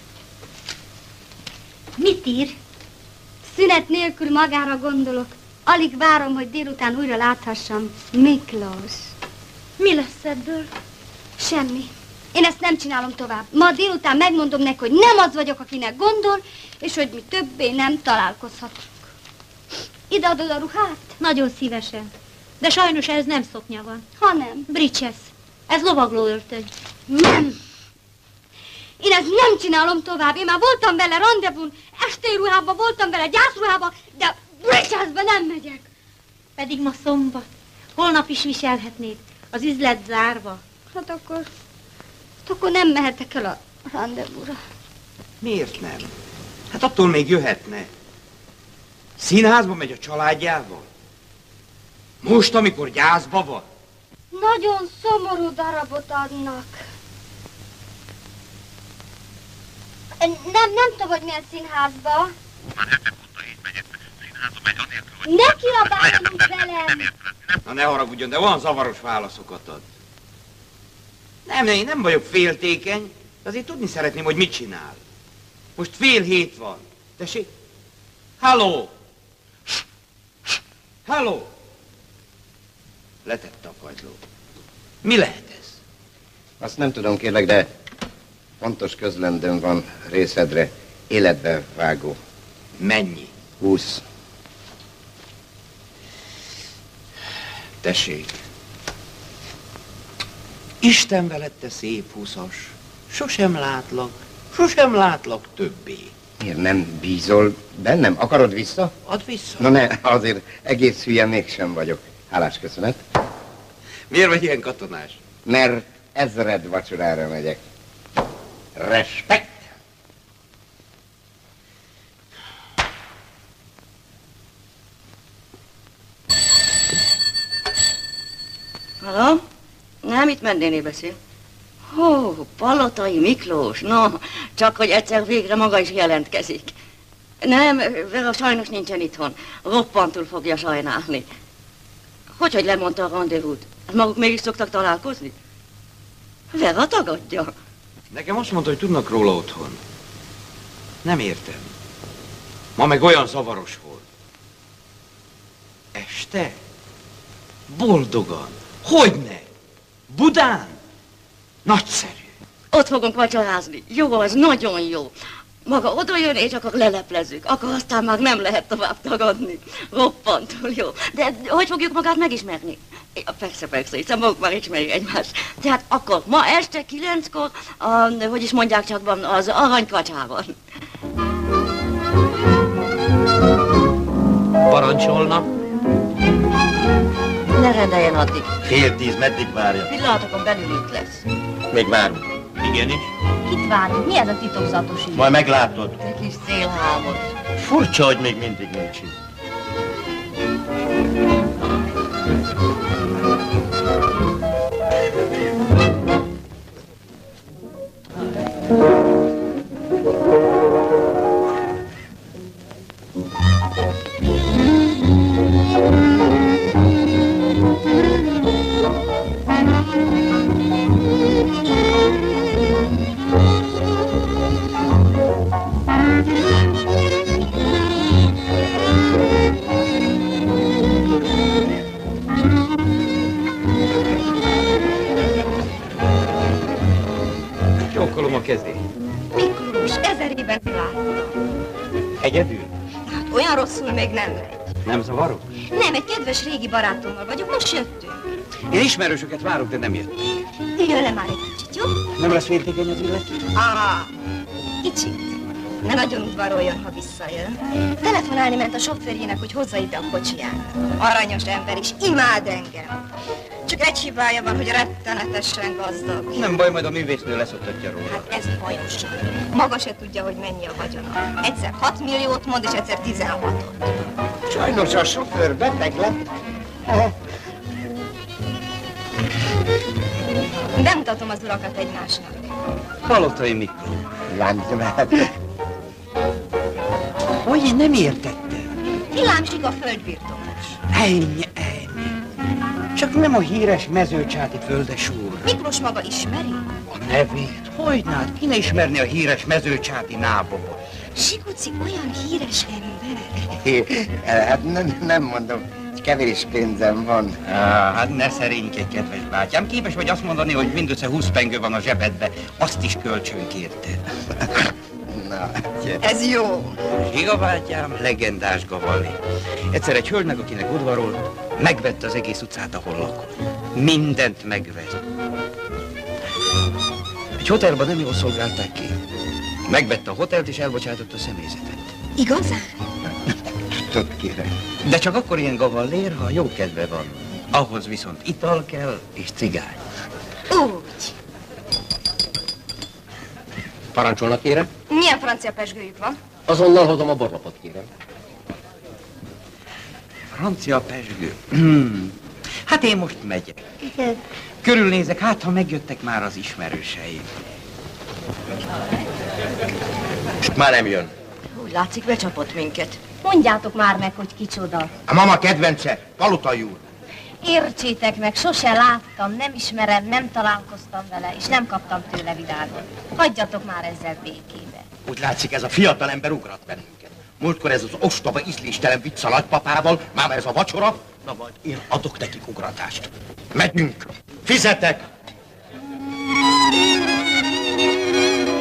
Mit ír? Szünet nélkül magára gondolok. Alig várom, hogy délután újra láthassam. Miklós. Mi lesz ebből? Semmi. Én ezt nem csinálom tovább. Ma délután megmondom neki, hogy nem az vagyok, akinek gondol, és hogy mi többé nem találkozhatunk. Ide adod a ruhát? Nagyon szívesen. De sajnos ez nem szoknya van. Hanem? Britches. Ez lovagló öltöny. Nem. Én ezt nem csinálom tovább. Én már voltam vele randevún, estély ruhában, voltam vele gyászruhában, de Britchesbe nem megyek. Pedig ma szombat. Holnap is viselhetnéd. Az üzlet zárva. Hát akkor... Hát akkor nem mehetek el a randevúra. Miért nem? Hát attól még jöhetne. Színházba megy a családjával? Most, amikor gyászba van? Nagyon szomorú darabot adnak. Nem, nem tudom, hogy milyen színházba. Már hetek óta így megyek. Színházba megy anélkül, hogy... Ne kiabáljon úgy velem! Na ne haragudjon, de olyan zavaros válaszokat ad. Nem, én nem vagyok féltékeny, de azért tudni szeretném, hogy mit csinál. Most fél hét van. Tessék? Halló! Halló! Letette a kagylót. Mi lehet ez? Azt nem tudom, kérlek, de Fontos közlendőm van részedre, életbe vágó. Mennyi? Húsz. Tessék. Isten veled, te szép húszas. Sosem látlak, sosem látlak többé. Miért nem bízol bennem? Akarod vissza? Add vissza. Na ne, azért egész hülye mégsem vagyok. Hálás köszönet. Miért vagy ilyen katonás? Mert ezred vacsorára megyek. Respekt! Halló? Nem, itt Mendéné beszél. Hó, Palotai Miklós, no, csak hogy egyszer végre maga is jelentkezik. Nem, Vera sajnos nincsen itthon. Roppantul fogja sajnálni. Hogy, hogy lemondta a rendezvút? Maguk mégis szoktak találkozni? Vera tagadja. Nekem azt mondta, hogy tudnak róla otthon. Nem értem. Ma meg olyan zavaros volt. Este? Boldogan. Hogyne? Budán? Nagyszerű. Ott fogunk vacsorázni. Jó, az nagyon jó. Maga oda jön, és akkor leleplezzük. Akkor aztán már nem lehet tovább tagadni. Roppantul jó. De hogy fogjuk magát megismerni? Ja, persze, persze, hiszen maguk már ismerjük egymást. Tehát akkor ma este kilenckor, a, hogy is mondják csak van, az Aranykacsában. Parancsolna? Ne rendeljen addig. Fél tíz, meddig várja? Pillanatokon belül itt lesz. Még várunk. Igenis. Kit várunk? Mi ez a titokzatos ügy? Majd meglátod. Egy kis szélhámos. Furcsa, hogy még mindig nincs itt. Csókolom a kezét. Miklós, ezer éven láttam. Egyedül? Hát olyan rosszul még nem megy. Nem zavaros? Nem, egy kedves régi barátommal vagyok, most jöttünk. Én ismerősöket várok, de nem jöttek. Üljön le már egy kicsit, jó? Nem lesz féltékeny az illető? Á, kicsit. Ne nagyon udvaroljon, ha visszajön. Telefonálni ment a sofőrjének, hogy hozza ide a kocsiját. Aranyos ember is, imád engem. Csak egy hibája van, hogy rettenetesen gazdag. Nem baj, majd a művésznő leszoktatja róla. Hát ez bajosan. Maga se tudja, hogy mennyi a vagyona. Egyszer hat milliót mond, és egyszer tizenhatot. Sajnos a sofőr beteg lett. Bemutatom az urakat egymásnak. Palotai Miklós. Láncmehet. Hogy én nem értettem. Villámsik a földbirtokos. Ennyi, ennyi. Csak nem a híres mezőcsáti földesúr. Miklós maga ismeri? A nevét? Hogyne, ki ne ismerni a híres mezőcsáti nábobot? Sikuci olyan híres ember. Hát nem, nem mondom, kevés pénzem van. Á, hát ne szerénykedj, kedves bátyám. Képes vagy azt mondani, hogy mindössze húsz pengő van a zsebedbe. Azt is kölcsönkérte. Na, ez jó. Zsiga bátyám, legendás gavalli. Egyszer egy hölgynek, akinek udvarolt, megvette az egész utcát, ahol lakott. Mindent megvett. Egy hotelban nem jól szolgálták ki. Megvette a hotelt és elbocsátott a személyzetet. Igazán? Tudod, kérem. De csak akkor ilyen gavallér, ha jó kedve van. Ahhoz viszont ital kell és cigány. Úgy. Parancsolnak, kérem? Milyen francia pezsgőjük van? Azonnal hozom a borlapot, kérem. Francia pezsgő. Hmm. Hát én most megyek. Körülnézek, hát ha megjöttek már az ismerőseim. Már nem jön. Úgy látszik, becsapott minket. Mondjátok már meg, hogy kicsoda. A mama kedvence, Palotai úr. Értsétek meg, sose láttam, nem ismerem, nem találkoztam vele, és nem kaptam tőle virágot. Hagyjatok már ezzel békébe. Úgy látszik, ez a fiatal ember ugrat bennünket. Múltkor ez az ostoba ízléstelen vicc a nagypapával, máma ez a vacsora, na majd én adok nekik ugratást. Megyünk, fizetek!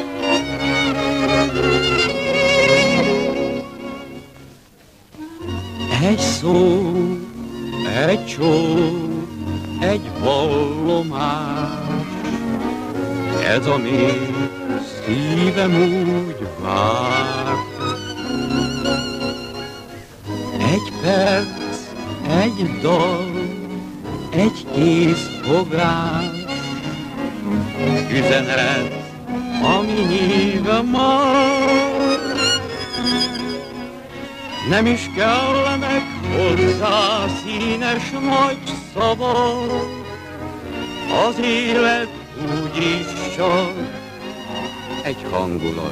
Egy szó, egy csók, egy vallomás, ez a még szívem úgy vár. Egy perc, egy dal, egy készfogás, üzenet, ami nyíve már. Nem is kellenek hozzá színes nagy szavak, az élet úgyis csak egy hangulat.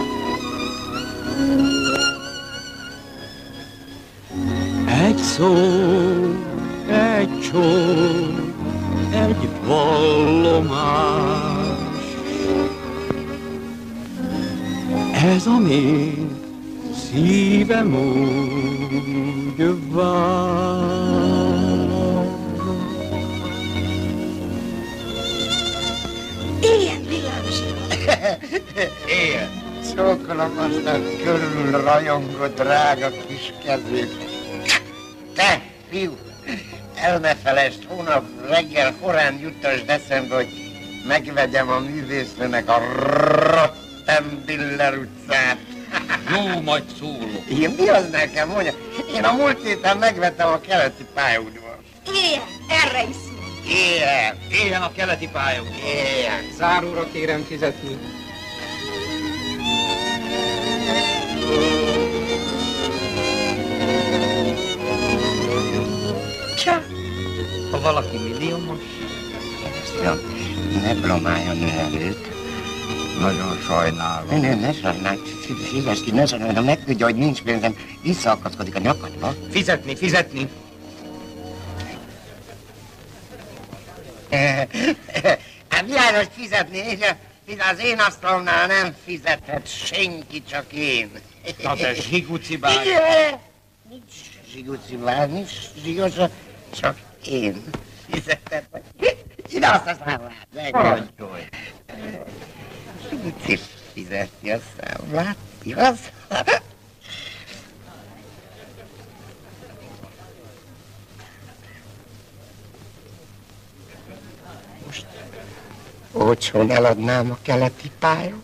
Egy szó, egy csók, egy vallomás, ez a még szívem úgy vár. Éljen, villámos! Éljen! Csókolom azt a körül rajongó drága kis kezét. Te, fiú, el ne felejtsd, hónap reggel korán juttasd eszembe, hogy megvegyem a művésznőnek a Rottenbiller utcát. Jó, majd szólok. Igen, mi az nekem, mondja? Én a múlt héten megvettem a keleti pályaudvart. Éljen, erre is szól. Éljen! Éljen a keleti pályaudvar. Éljen! Záróra kérem fizetni. Csa! Ha valaki milliómos, keresztül, ne blomáljon ő előtt. Nagyon sajnálom. Ne, ne, ne sajnálj, Szilveszti, ne sajnálj, ha megtudja, hogy nincs pénzem, visszaakaszkodik a nyakadba. Fizetni, fizetni. Hát világos fizetni, és az én asztalomnál nem fizethet senki, csak én. Na te zsigucibál. Nincs zsigucibál, nincs zsigosa, csak én fizetek. Ide azt a számlát, megmondjolj. Zsiguci fizeti a számlát, igaz? Most olcsón eladnám a keleti pályát.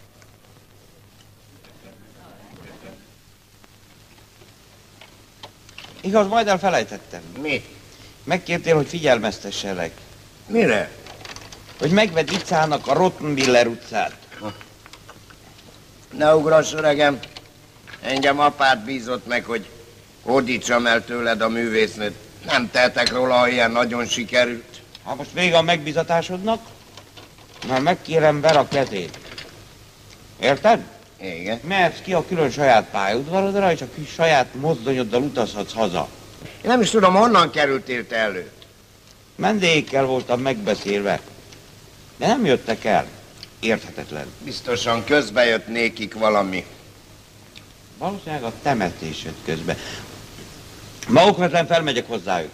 Igaz, majd elfelejtettem. Mi? Megkértél, hogy figyelmeztesselek. Mire? Hogy megvedd Icának a Rottenbiller utcát. Ne ugrass, öregem. Engem apád bízott meg, hogy hódítsam el tőled a művésznőt. Nem tehetek róla, ha ilyen nagyon sikerült. Ha most vége a megbízatásodnak, már megkérem Vera kezét. Érted? Igen. Mehetsz ki a külön saját pályaudvarodra, és a kis saját mozdonyoddal utazhatsz haza. Én nem is tudom, honnan kerültél te elő. Mendékkel voltam megbeszélve, de nem jöttek el. Érthetetlen. Biztosan közbe jött nékik valami. Valószínűleg a temetés jött közbe. Ma okvetlen felmegyek hozzájuk.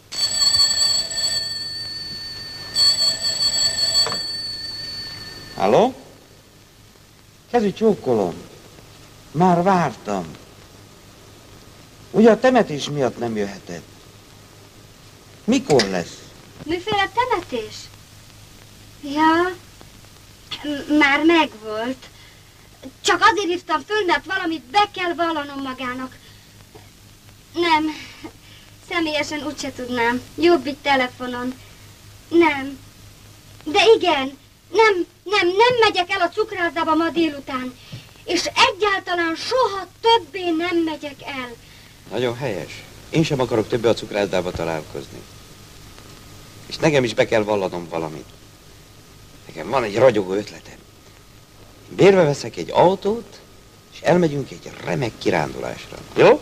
Halló? Kezi csókolom. Már vártam. Ugye a temetés miatt nem jöhetett? Mikor lesz? Miféle temetés? Ja, már megvolt. Csak azért hívtam föl, mert valamit be kell vallanom magának. Nem, személyesen úgyse tudnám. Jobb itt telefonon. Nem. De igen, nem, nem, nem megyek el a cukrászdába ma délután. És egyáltalán soha többé nem megyek el. Nagyon helyes. Én sem akarok többé a cukrászdába találkozni. És nekem is be kell vallanom valamit. Nekem van egy ragyogó ötletem. Bérbe veszek egy autót, és elmegyünk egy remek kirándulásra. Jó?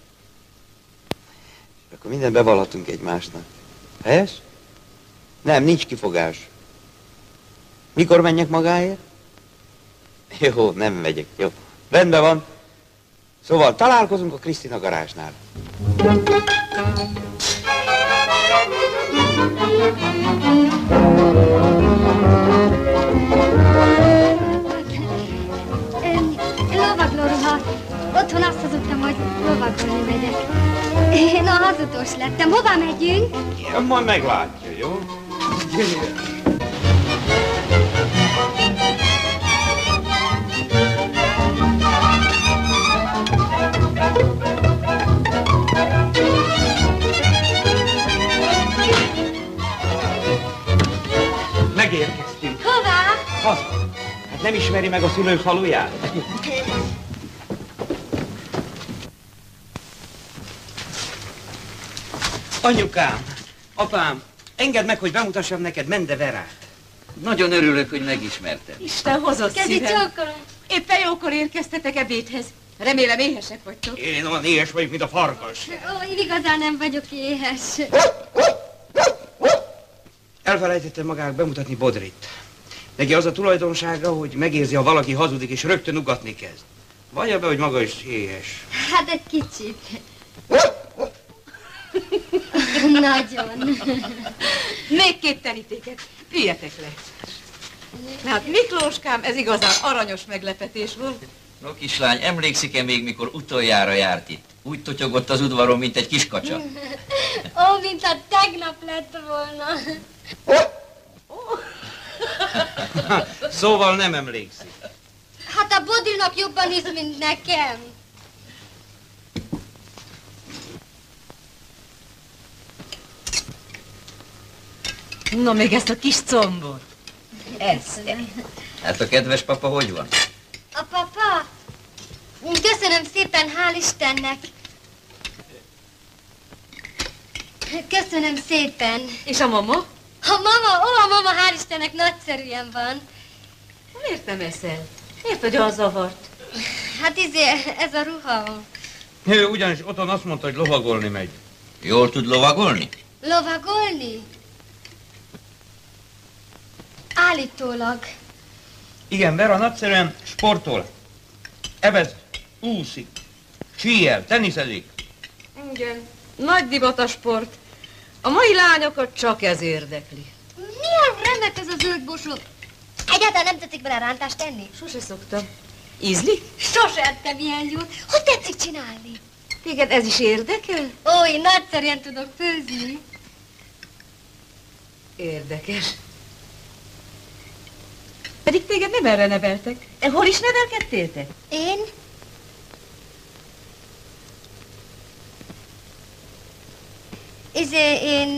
És akkor mindent bevallhatunk egymásnak. Helyes? Nem, nincs kifogás. Mikor menjek magáért? Jó, nem megyek, jó. Rendben van. Szóval találkozunk a Krisztina garázsnál. Lovaglóruha. Otthon azt hazudtam, hogy lovagolni megyek. híres lettem. Hova megyünk? Ja, majd meglátja, jó? Gyere. Megérkeztünk. Hová? Haza. Hát nem ismeri meg a szülők faluját? Anyukám, apám, engedd meg, hogy bemutassam neked Mende Verát. Nagyon örülök, hogy megismertem. Isten hozott Kezi szívem. csókolom. Éppen jókor érkeztetek ebédhez. Remélem éhesek vagytok. Én olyan éhes vagyok, mint a farkas. Ó, én igazán nem vagyok éhes. Elfelejtettem magának bemutatni Bodrit. Neki az a tulajdonsága, hogy megérzi, ha valaki hazudik, és rögtön ugatni kezd. Vallja be, hogy maga is éhes. Hát egy kicsit. Nagyon. Még két terítéket. Üljetek le. Na hát Miklóskám, ez igazán aranyos meglepetés volt. No kislány, emlékszik-e még, mikor utoljára járt itt? Úgy totyogott az udvaron, mint egy kis kacsa. Ó, mintha tegnap lett volna. Szóval nem emlékszik. Hát a Bodrinak jobban is, mint nekem. Na, még ezt a kis combot. Ezt. Hát a kedves papa hogy van? A papa? Köszönöm szépen, hál' Istennek. Köszönöm szépen. És a mama? A mama, ó, a mama, hál' Istennek nagyszerűen van. Miért nem eszel? Miért vagy olyan zavart? Hát izé, ez a ruha. Ő ugyanis otthon azt mondta, hogy lovagolni megy. Jól tud lovagolni? Lovagolni? Állítólag. Igen, Vera nagyszerűen sportol. Evez, úszik, síel, teniszezik. Igen, nagy divat a sport. A mai lányokat csak ez érdekli. Milyen remek ez a zöld bosok. Egyáltalán nem tetszik bele rántást tenni? Sose szoktam. Ízlik? Sose ettem ilyen jót. Hogy tetszik csinálni? Téged ez is érdekel? Ó, én nagyszerűen tudok főzni. Érdekes. Pedig téged nem erre neveltek. E, hol is nevelkedtél te? Én? Izé, én...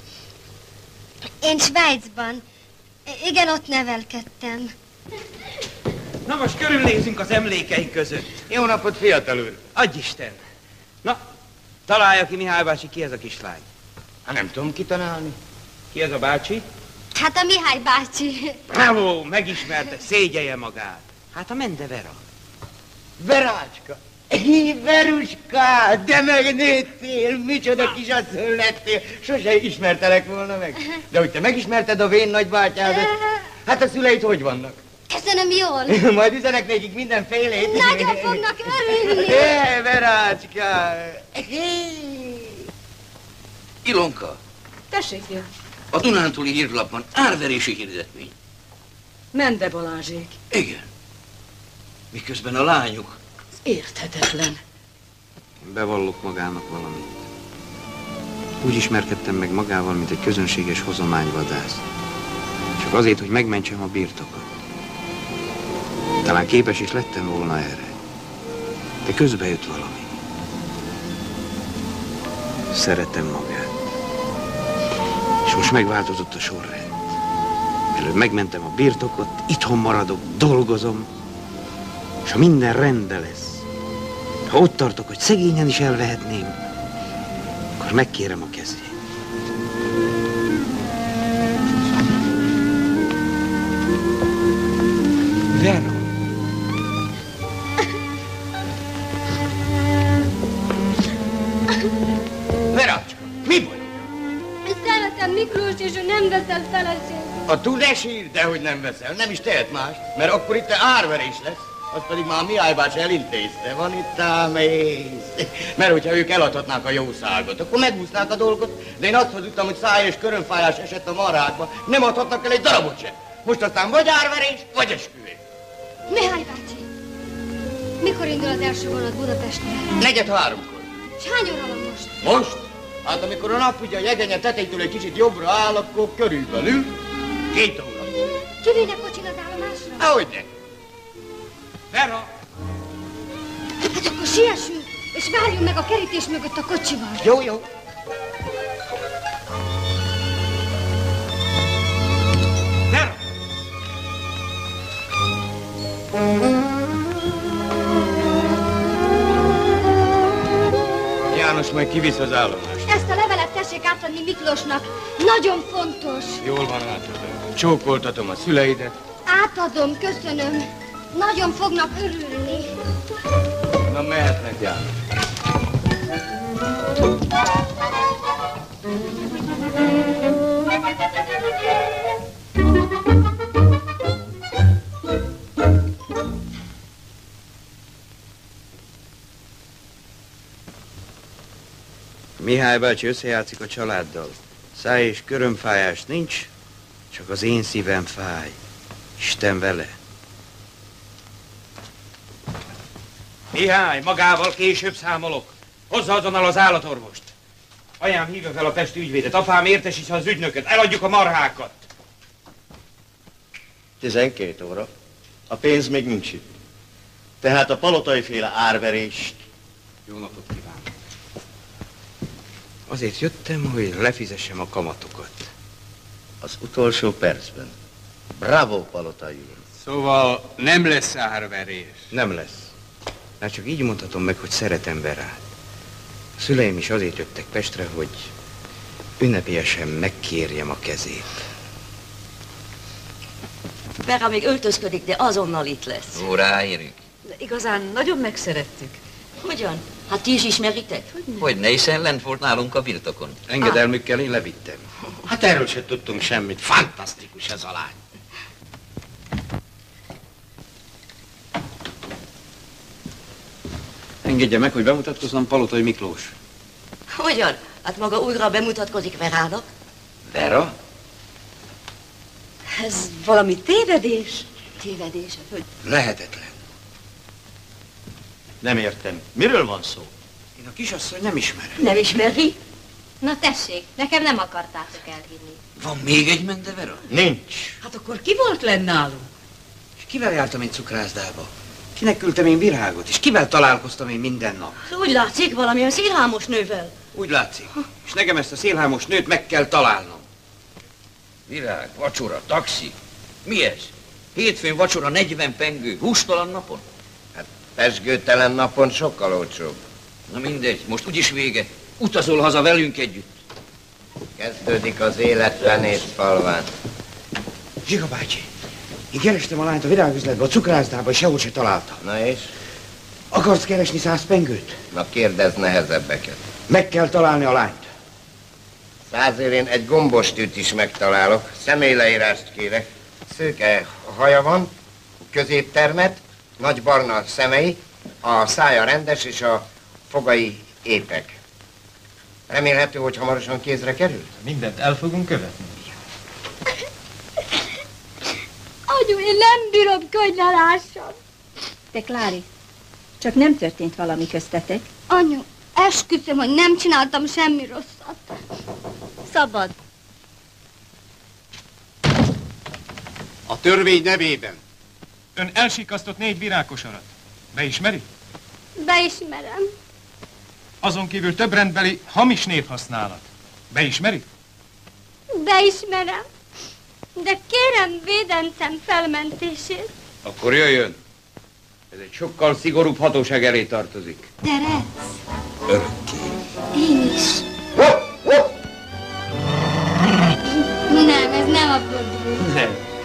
Én Svájcban. Igen, ott nevelkedtem. Na most körülnézünk az emlékeink között. Jó napot, fiatal úr! Adj Isten! Na, találja ki, Mihály bácsi, ki ez a kislány? Hát nem tudom kitalálni. Ki ez a bácsi? Hát a Mihály bácsi. Bravo, megismerte, szégyelje magát. Hát a Mende Vera. Verácska! Hí, Veruska, de megnőttél, micsoda kisasszony lettél, sose ismertelek volna meg. De hogy te megismerted a vén nagybátyádat, hát a szüleid hogy vannak? Köszönöm jól. Majd üzenek nekik mindenfélét. Nagyon fognak örülni. Hé, Verácska! Ilonka, Tessék, jön. a Dunántúli hírlapban árverési hirdetmény. Mende Balázsék. Igen. Miközben a lányuk. Érthetetlen. Bevallok magának valamit. Úgy ismerkedtem meg magával, mint egy közönséges hozományvadász. Csak azért, hogy megmentsem a birtokot. Talán képes is lettem volna erre. De közbe jött valami. Szeretem magát. És most megváltozott a sorrend. Előbb megmentem a birtokot, itthon maradok, dolgozom, és ha minden rendben lesz, ha ott tartok, hogy szegényen is elvehetném, akkor megkérem a kezét. Vera. Verácska, mi baj? Szeretem Miklós, és ő nem veszel feleségül. A tud esír, de hogy nem veszel, nem is tehet más, mert akkor itt árverés lesz. Az pedig már Mihály bácsi elintézte, van itt ám ész. Mert hogyha ők eladhatnák a jószágot, akkor megúsznák a dolgot, de én azt hazudtam, hogy száj és körönfájás esett a marhákba, nem adhatnak el egy darabot sem. Most aztán vagy árverés, vagy esküvés. Mihály bácsi, mikor indul az első vonat Budapestre? Negyed háromkor. És hány óra van most? Most? Hát amikor a nap ugye a jegenye tetejétől egy kicsit jobbra áll, akkor körülbelül két óra. Kivinne kocsin az állomásra? Ahogyne. Vera! Hát akkor siessünk, és várjunk meg a kerítés mögött a kocsival. Jó, jó. Vera! János majd kivisz az állomást. Ezt a levelet tessék átadni Miklósnak. Nagyon fontos. Jól van, átadom. Csókoltatom a szüleidet. Átadom, köszönöm. Nagyon fognak örülni. Na, mehetnek, János. Mihály bácsi összejátszik a családdal. Száj és körömfájás nincs, csak az én szívem fáj. Isten vele. Mihály, magával később számolok. Hozza azonnal az állatorvost. Anyám hívja fel a pesti ügyvédet. Apám értesítse az ügynököt. Eladjuk a marhákat. Tizenkét óra. A pénz még nincs itt. Tehát a palotai féle árverést. Jó napot kívánok. Azért jöttem, hogy lefizessem a kamatokat. Az utolsó percben. Bravo, palotai úr. Szóval nem lesz árverés. Nem lesz. Hát csak így mondhatom meg, hogy szeretem Verát. A szüleim is azért jöttek Pestre, hogy ünnepélyesen megkérjem a kezét. Vera még öltözködik, de azonnal itt lesz. Ó, ráérünk. De igazán nagyon megszerettük. Hogyan? Hát ti is ismeritek? Hogy ne, hiszen lent volt nálunk a birtokon. Engedelmükkel én levittem. Hát erről sem tudtunk semmit. Fantasztikus ez a lány. Engedje meg, hogy bemutatkoznom, Palotai Miklós. Hogyan? Hát maga újra bemutatkozik Verának? Vera? Ez valami tévedés. Tévedés, hogy... Lehetetlen. Nem értem. Miről van szó? Én a kisasszony nem ismerem. Nem ismeri? Na tessék, nekem nem akartátok elhinni. Van még egy Mende Vera? Nincs. Hát akkor ki volt lenn nálunk? És kivel jártam én cukrászdába? Kinek küldtem én virágot? És kivel találkoztam én minden nap? Úgy látszik, valamilyen szélhámos nővel. Úgy látszik. És nekem ezt a szélhámos nőt meg kell találnom. Virág, vacsora, taxi. Mi ez? Hétfőn vacsora negyven pengő, hústalan napon? Hát pezsgőtelen napon sokkal olcsóbb. Na mindegy, most úgyis vége. Utazol haza velünk együtt. Kezdődik az élet Venét falván. Zsiga bácsi, én kerestem a lányt a virágüzletbe, a cukrászdába, és sehol se találtam. Na és? Akarsz keresni száz pengőt? Na kérdezz nehezebbeket. Meg kell találni a lányt. Százért én egy gombostűt is megtalálok. Személyleírást kérek. Szőke haja van, középtermet, nagy barna szemei, a szája rendes és a fogai épek. Remélhető, hogy hamarosan kézre kerül? Mindent el fogunk követni. Anyu, én nem bírom, hogy ne lássam. Te, Klári, csak nem történt valami köztetek? Anyu, esküszöm, hogy nem csináltam semmi rosszat. Szabad. A törvény nevében. Ön elsikasztott négy virágkosarat. Beismeri? Beismerem. Azon kívül több rendbeli hamis névhasználat. Beismeri? Beismerem. De kérem védencem felmentését. Akkor jöjjön. Ez egy sokkal szigorúbb hatóság elé tartozik. Teretsz? Örökké. Én is. Nem, ez nem a brodúr. Nem.